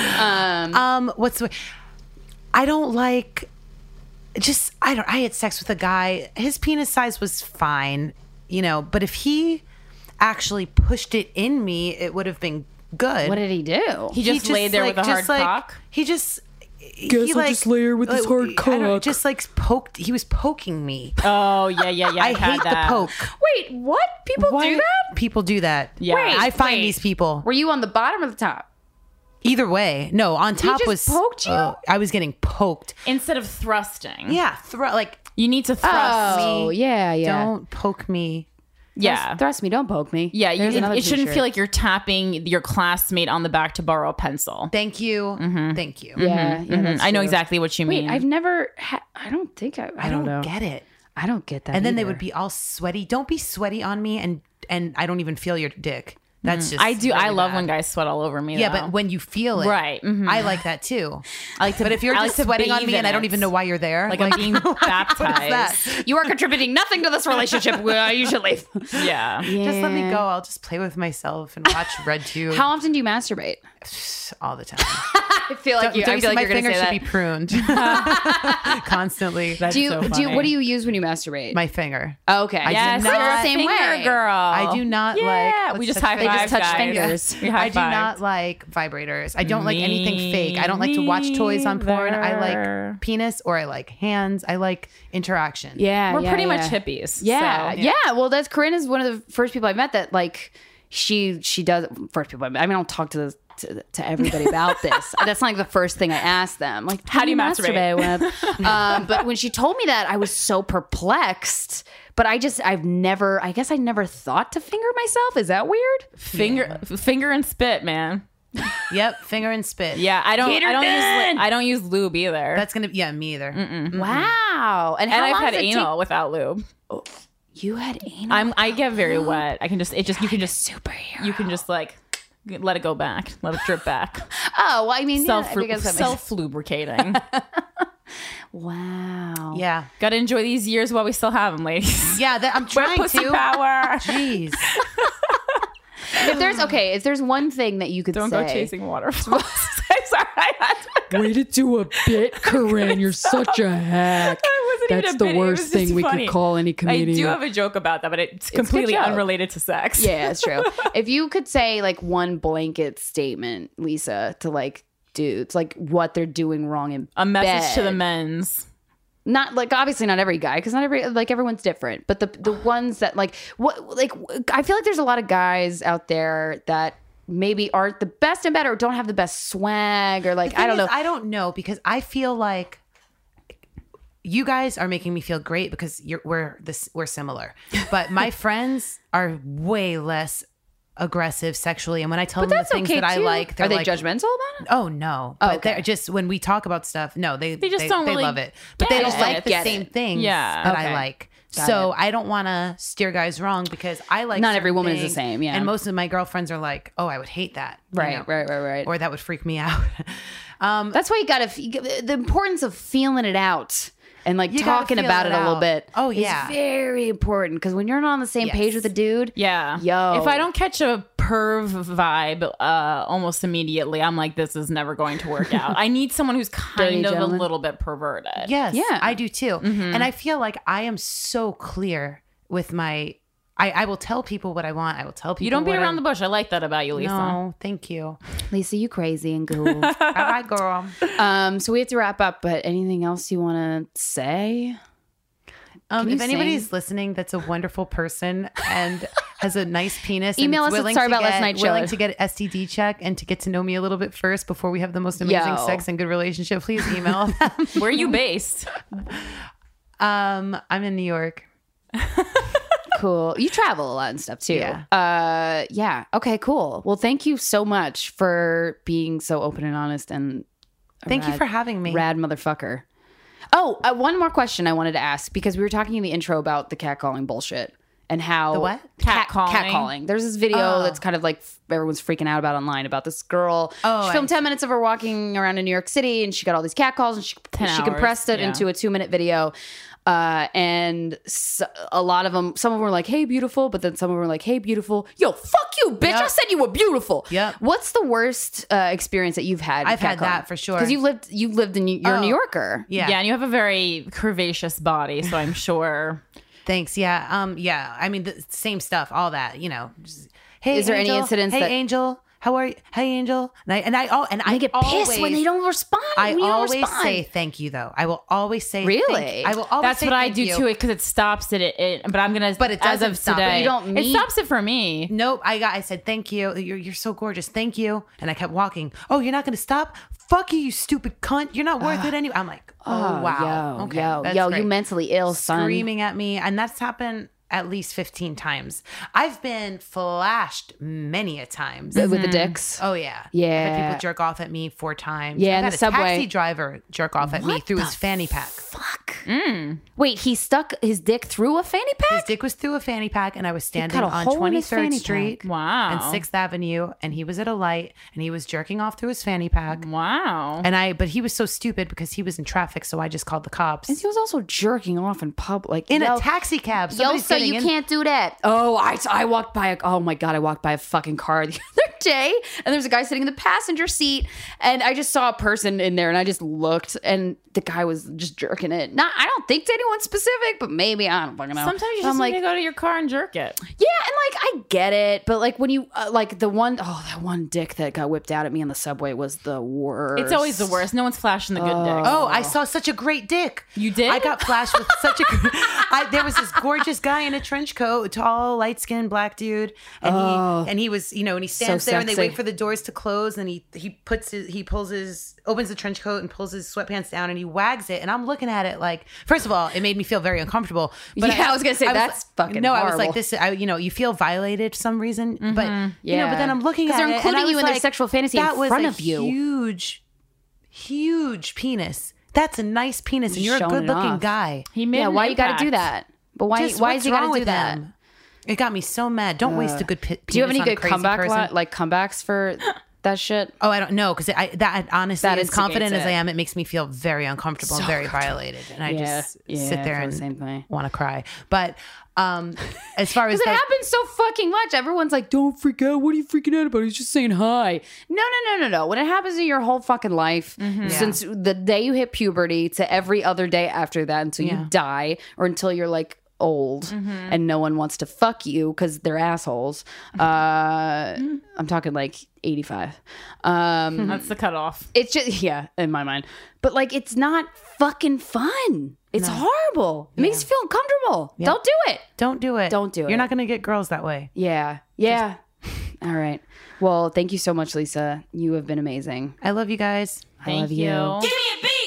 I don't like. I had sex with a guy. His penis size was fine, but if he actually pushed it in me, it would have been good. What did he do? he just laid there with a hard cock. He just. Guess I'll just lay here with this hard I don't know, cock. just like poked. He was poking me. Oh yeah. I I've had hate that. the poke. Wait, what? People do that? People do that. Yeah. Wait, I find these people. Were you on the bottom or the top? Either way, no. On top just was poked you? I was getting poked. Instead of thrusting. Yeah, You need to thrust. Oh, yeah. Don't poke me. Yeah. Thrust me, don't poke me. Yeah, There's another it shouldn't t-shirt. feel like you're tapping your classmate on the back to borrow a pencil. Thank you. Thank you. Yeah, that's I know true. exactly what you Wait, mean. I've never. I don't think I don't know. get it. I don't get that. And then they either. would be all sweaty. Don't be sweaty on me, and I don't even feel your dick. That's just I do. I really love bad. when guys sweat all over me. Yeah, though. but when you feel it, Right, I like that too. I like to, But if you're I just like to sweating on bathe me and in I don't it. even know why you're there, like I'm being baptized. what is that? You are contributing nothing to this relationship. You should leave. Yeah. Just let me go. I'll just play with myself and watch RedTube. How often do you masturbate? All the time. I feel like my you're going finger to say should that. be pruned constantly. That's Do you so what funny. do you use when you masturbate? My finger. Oh, okay. Yes, not- you're a same finger way. girl. I do not Yeah, like. we just let's high touch five. just touch guys. fingers. We I do high-fived. not like vibrators. I don't like Me anything fake. I don't like to watch toys on porn. I neither. like penis or I like hands. I like interaction. Yeah, We're yeah, pretty yeah. much hippies. Yeah, so. yeah. Well, that's Corinne is one of the first people I met that like she does first people I met. I mean, I don't talk to everybody about this. That's like the first thing I ask them. Like, How do you masturbate? Web? But when she told me that, I was so perplexed. But I guess I never thought to finger myself. Is that weird? Finger and spit, man. Yep. Finger and spit. Yeah, I don't use lube either. That's gonna. Yeah. Me either. Wow. And how and I've long had does it anal without lube. You had anal. I get very wet. You can just superhero. you can just like let it go back, let it drip back. Oh, well, I mean, I guess that makes sense. Self lubricating. Wow. Yeah. Got to enjoy these years while we still have them, ladies. Yeah. I'm Wet trying pussy to. power. Jeez. If there's one thing that you could Don't say, go chasing waterfalls. Sorry, I had to- Way to do a bit, Corinne. You're such a hack. wasn't even That's a the bit, it worst was just thing we funny. could call any comedian. I do have a joke about that, but it's completely joke. unrelated to sex. Yeah, it's true. If you could say like one blanket statement, Lisa, to like dudes, like what they're doing wrong in A message to the bed. men's. Not like obviously not every guy because not every like everyone's different, but the ones that like what like I feel like there's a lot of guys out there that maybe aren't the best in bed or don't have the best swag or like I don't know. I don't know because I feel like you guys are making me feel great because we're similar, but my friends are way less aggressive sexually, and when I tell them the That's things okay that I too. like, they're Are they like, judgmental about it? Oh no! But okay. they're just when we talk about stuff, no, they just don't really love it, but get they don't it. like the Get same it. things Yeah. that Okay. I like. Got So it. I don't want to steer guys wrong because I like Not every certain woman is the things, same, yeah. and most of my girlfriends are like, "Oh, I would hate that." you know? Right. Or that would freak me out. That's why you got to the importance of feeling it out and like You gotta talking feel about it it a little out. bit. Oh, is yeah. very important because when you're not on the same Yes. page with a dude, Yeah. Yo. If I don't catch a perv vibe almost immediately, I'm like, this is never going to work out. I need someone who's kind of gentleman. a little bit perverted. Yes, Yeah. I do too. And I feel like I am so clear with my. I will tell people what I want. I will tell people. You don't beat what around the bush. I like that about you, Lisa. No, thank you. Lisa, you crazy and cool. Bye, girl. So we have to wrap up. But anything else you want to say? If you anybody's listening, that's a wonderful person and has a nice penis. and Email is us at willing Sorry to About Last get- Night Show. willing to get an STD check and to get to know me a little bit first before we have the most amazing Yo. sex and good relationship. Please email them. Where are you based? I'm in New York. Cool. You travel a lot and stuff too. Yeah. Yeah. Okay, cool. Well, thank you so much for being so open and honest and Thank you for having me. rad motherfucker. Oh, one more question I wanted to ask because we were talking in the intro about the catcalling bullshit and how The what? Catcalling. Catcalling. There's this video that's kind of like everyone's freaking out about online about this girl. She filmed 10 minutes of her walking around in New York City and she got all these catcalls and she 10 hours, compressed it yeah. into a 2-minute video. And a lot of them, some of them were like, "Hey, beautiful," but then some of them were like, "Hey, beautiful, yo, fuck you, bitch! I said you were beautiful." Yep. What's the worst experience that you've had? I've had that for sure. Because you've lived in you're a New Yorker. Yeah. Yeah, and you have a very curvaceous body, so I'm sure. Thanks. Yeah. Yeah. I mean, the same stuff. All that. You know. Just, hey, Is there any Angel. incidents Hey, that- Angel. How are you? Hey, Angel. And I They get pissed when they don't respond. I when you don't always respond. say thank you, though. I will always say Really? thank you. I will always That's say what I thank do you. too, because it stops it. But I'm gonna. But it as doesn't of stop it. today. You don't It mean- stops it for me. Nope. I said thank you. You're so gorgeous. Thank you. And I kept walking. Oh, you're not going to stop? Fuck you, you stupid cunt. You're not worth it anyway. I'm like, oh, wow. Okay, that's yo, great. you mentally ill, son. Screaming at me. And that's happened at least 15 times. I've been flashed many a times. With the dicks. Oh yeah, Yeah. I've had people jerk off at me 4 times. Yeah, I've in had the a subway. taxi driver jerk off at me through his fanny pack. Fuck. Wait, he stuck his dick through a fanny His pack? dick was through a fanny pack, and I was standing cut a on hole in his 23rd fanny Street Wow. and 6th Avenue, and he was at a light, and he was jerking off through his fanny pack. Wow. But he was so stupid because he was in traffic, so I just called the cops. He was also jerking off in public. In Yo, a taxi cab. Yo, Somebody's so getting you in- can't do that. Oh, I walked by oh my God, I walked by a fucking car the other day, and there was a guy sitting in the passenger seat, and I just saw a person in there, and I just looked, and the guy was just jerking it. Not, I don't think to anyone specific, but maybe, I don't fucking know. Sometimes you But just need to go to your car and jerk it. yeah, and like I get it, but like when you like that one dick that got whipped out at me on the subway was the worst. It's always the worst. No one's flashing the good dick. Oh, I saw such a great dick. You did? I got flashed with such a. There was this gorgeous guy in a trench coat, tall, light skinned black dude, and he was, and he stands there, and they sexy. wait for the doors to close, and he opens the trench coat and pulls his sweatpants down, and he wags it, and I'm looking at it like, first of all, it made me feel very uncomfortable. But Yeah, I was gonna say, that's fucking no. I was horrible. like this. You feel violated for some reason, but but then I'm looking at they're it, including and I you was in their like, sexual fantasy in that was front a of you. huge penis. That's a nice penis, and you're a Showing it good-looking off. guy. He made Yeah, an why you got to impact. do that? But why Just why what's is he got wrong to do with that? him? It got me so mad. Don't waste a good penis. Do you have any on a good crazy comeback person. comebacks for that shit? Oh, I don't know, because that honestly, That as confident instigates as I it. am, it makes me feel very uncomfortable and very violated, and I just sit there I feel and the same thing. want to cry. But as far as Because it the, happens so fucking much. Everyone's like, "Don't freak out. What are you freaking out about? He's just saying hi." No. When it happens in your whole fucking life, since the day you hit puberty to every other day after that until you die or until you're like old and no one wants to fuck you because they're assholes. I'm talking like 85. That's the cutoff. It's just, in my mind. But like, it's not fucking fun. It's horrible. It makes you feel uncomfortable. Don't do it. don't do it. Don't do it. You're not going to get girls that way. Yeah. All right. Well, thank you so much, Lisa. You have been amazing. I love you guys. I love you. Give me a beat.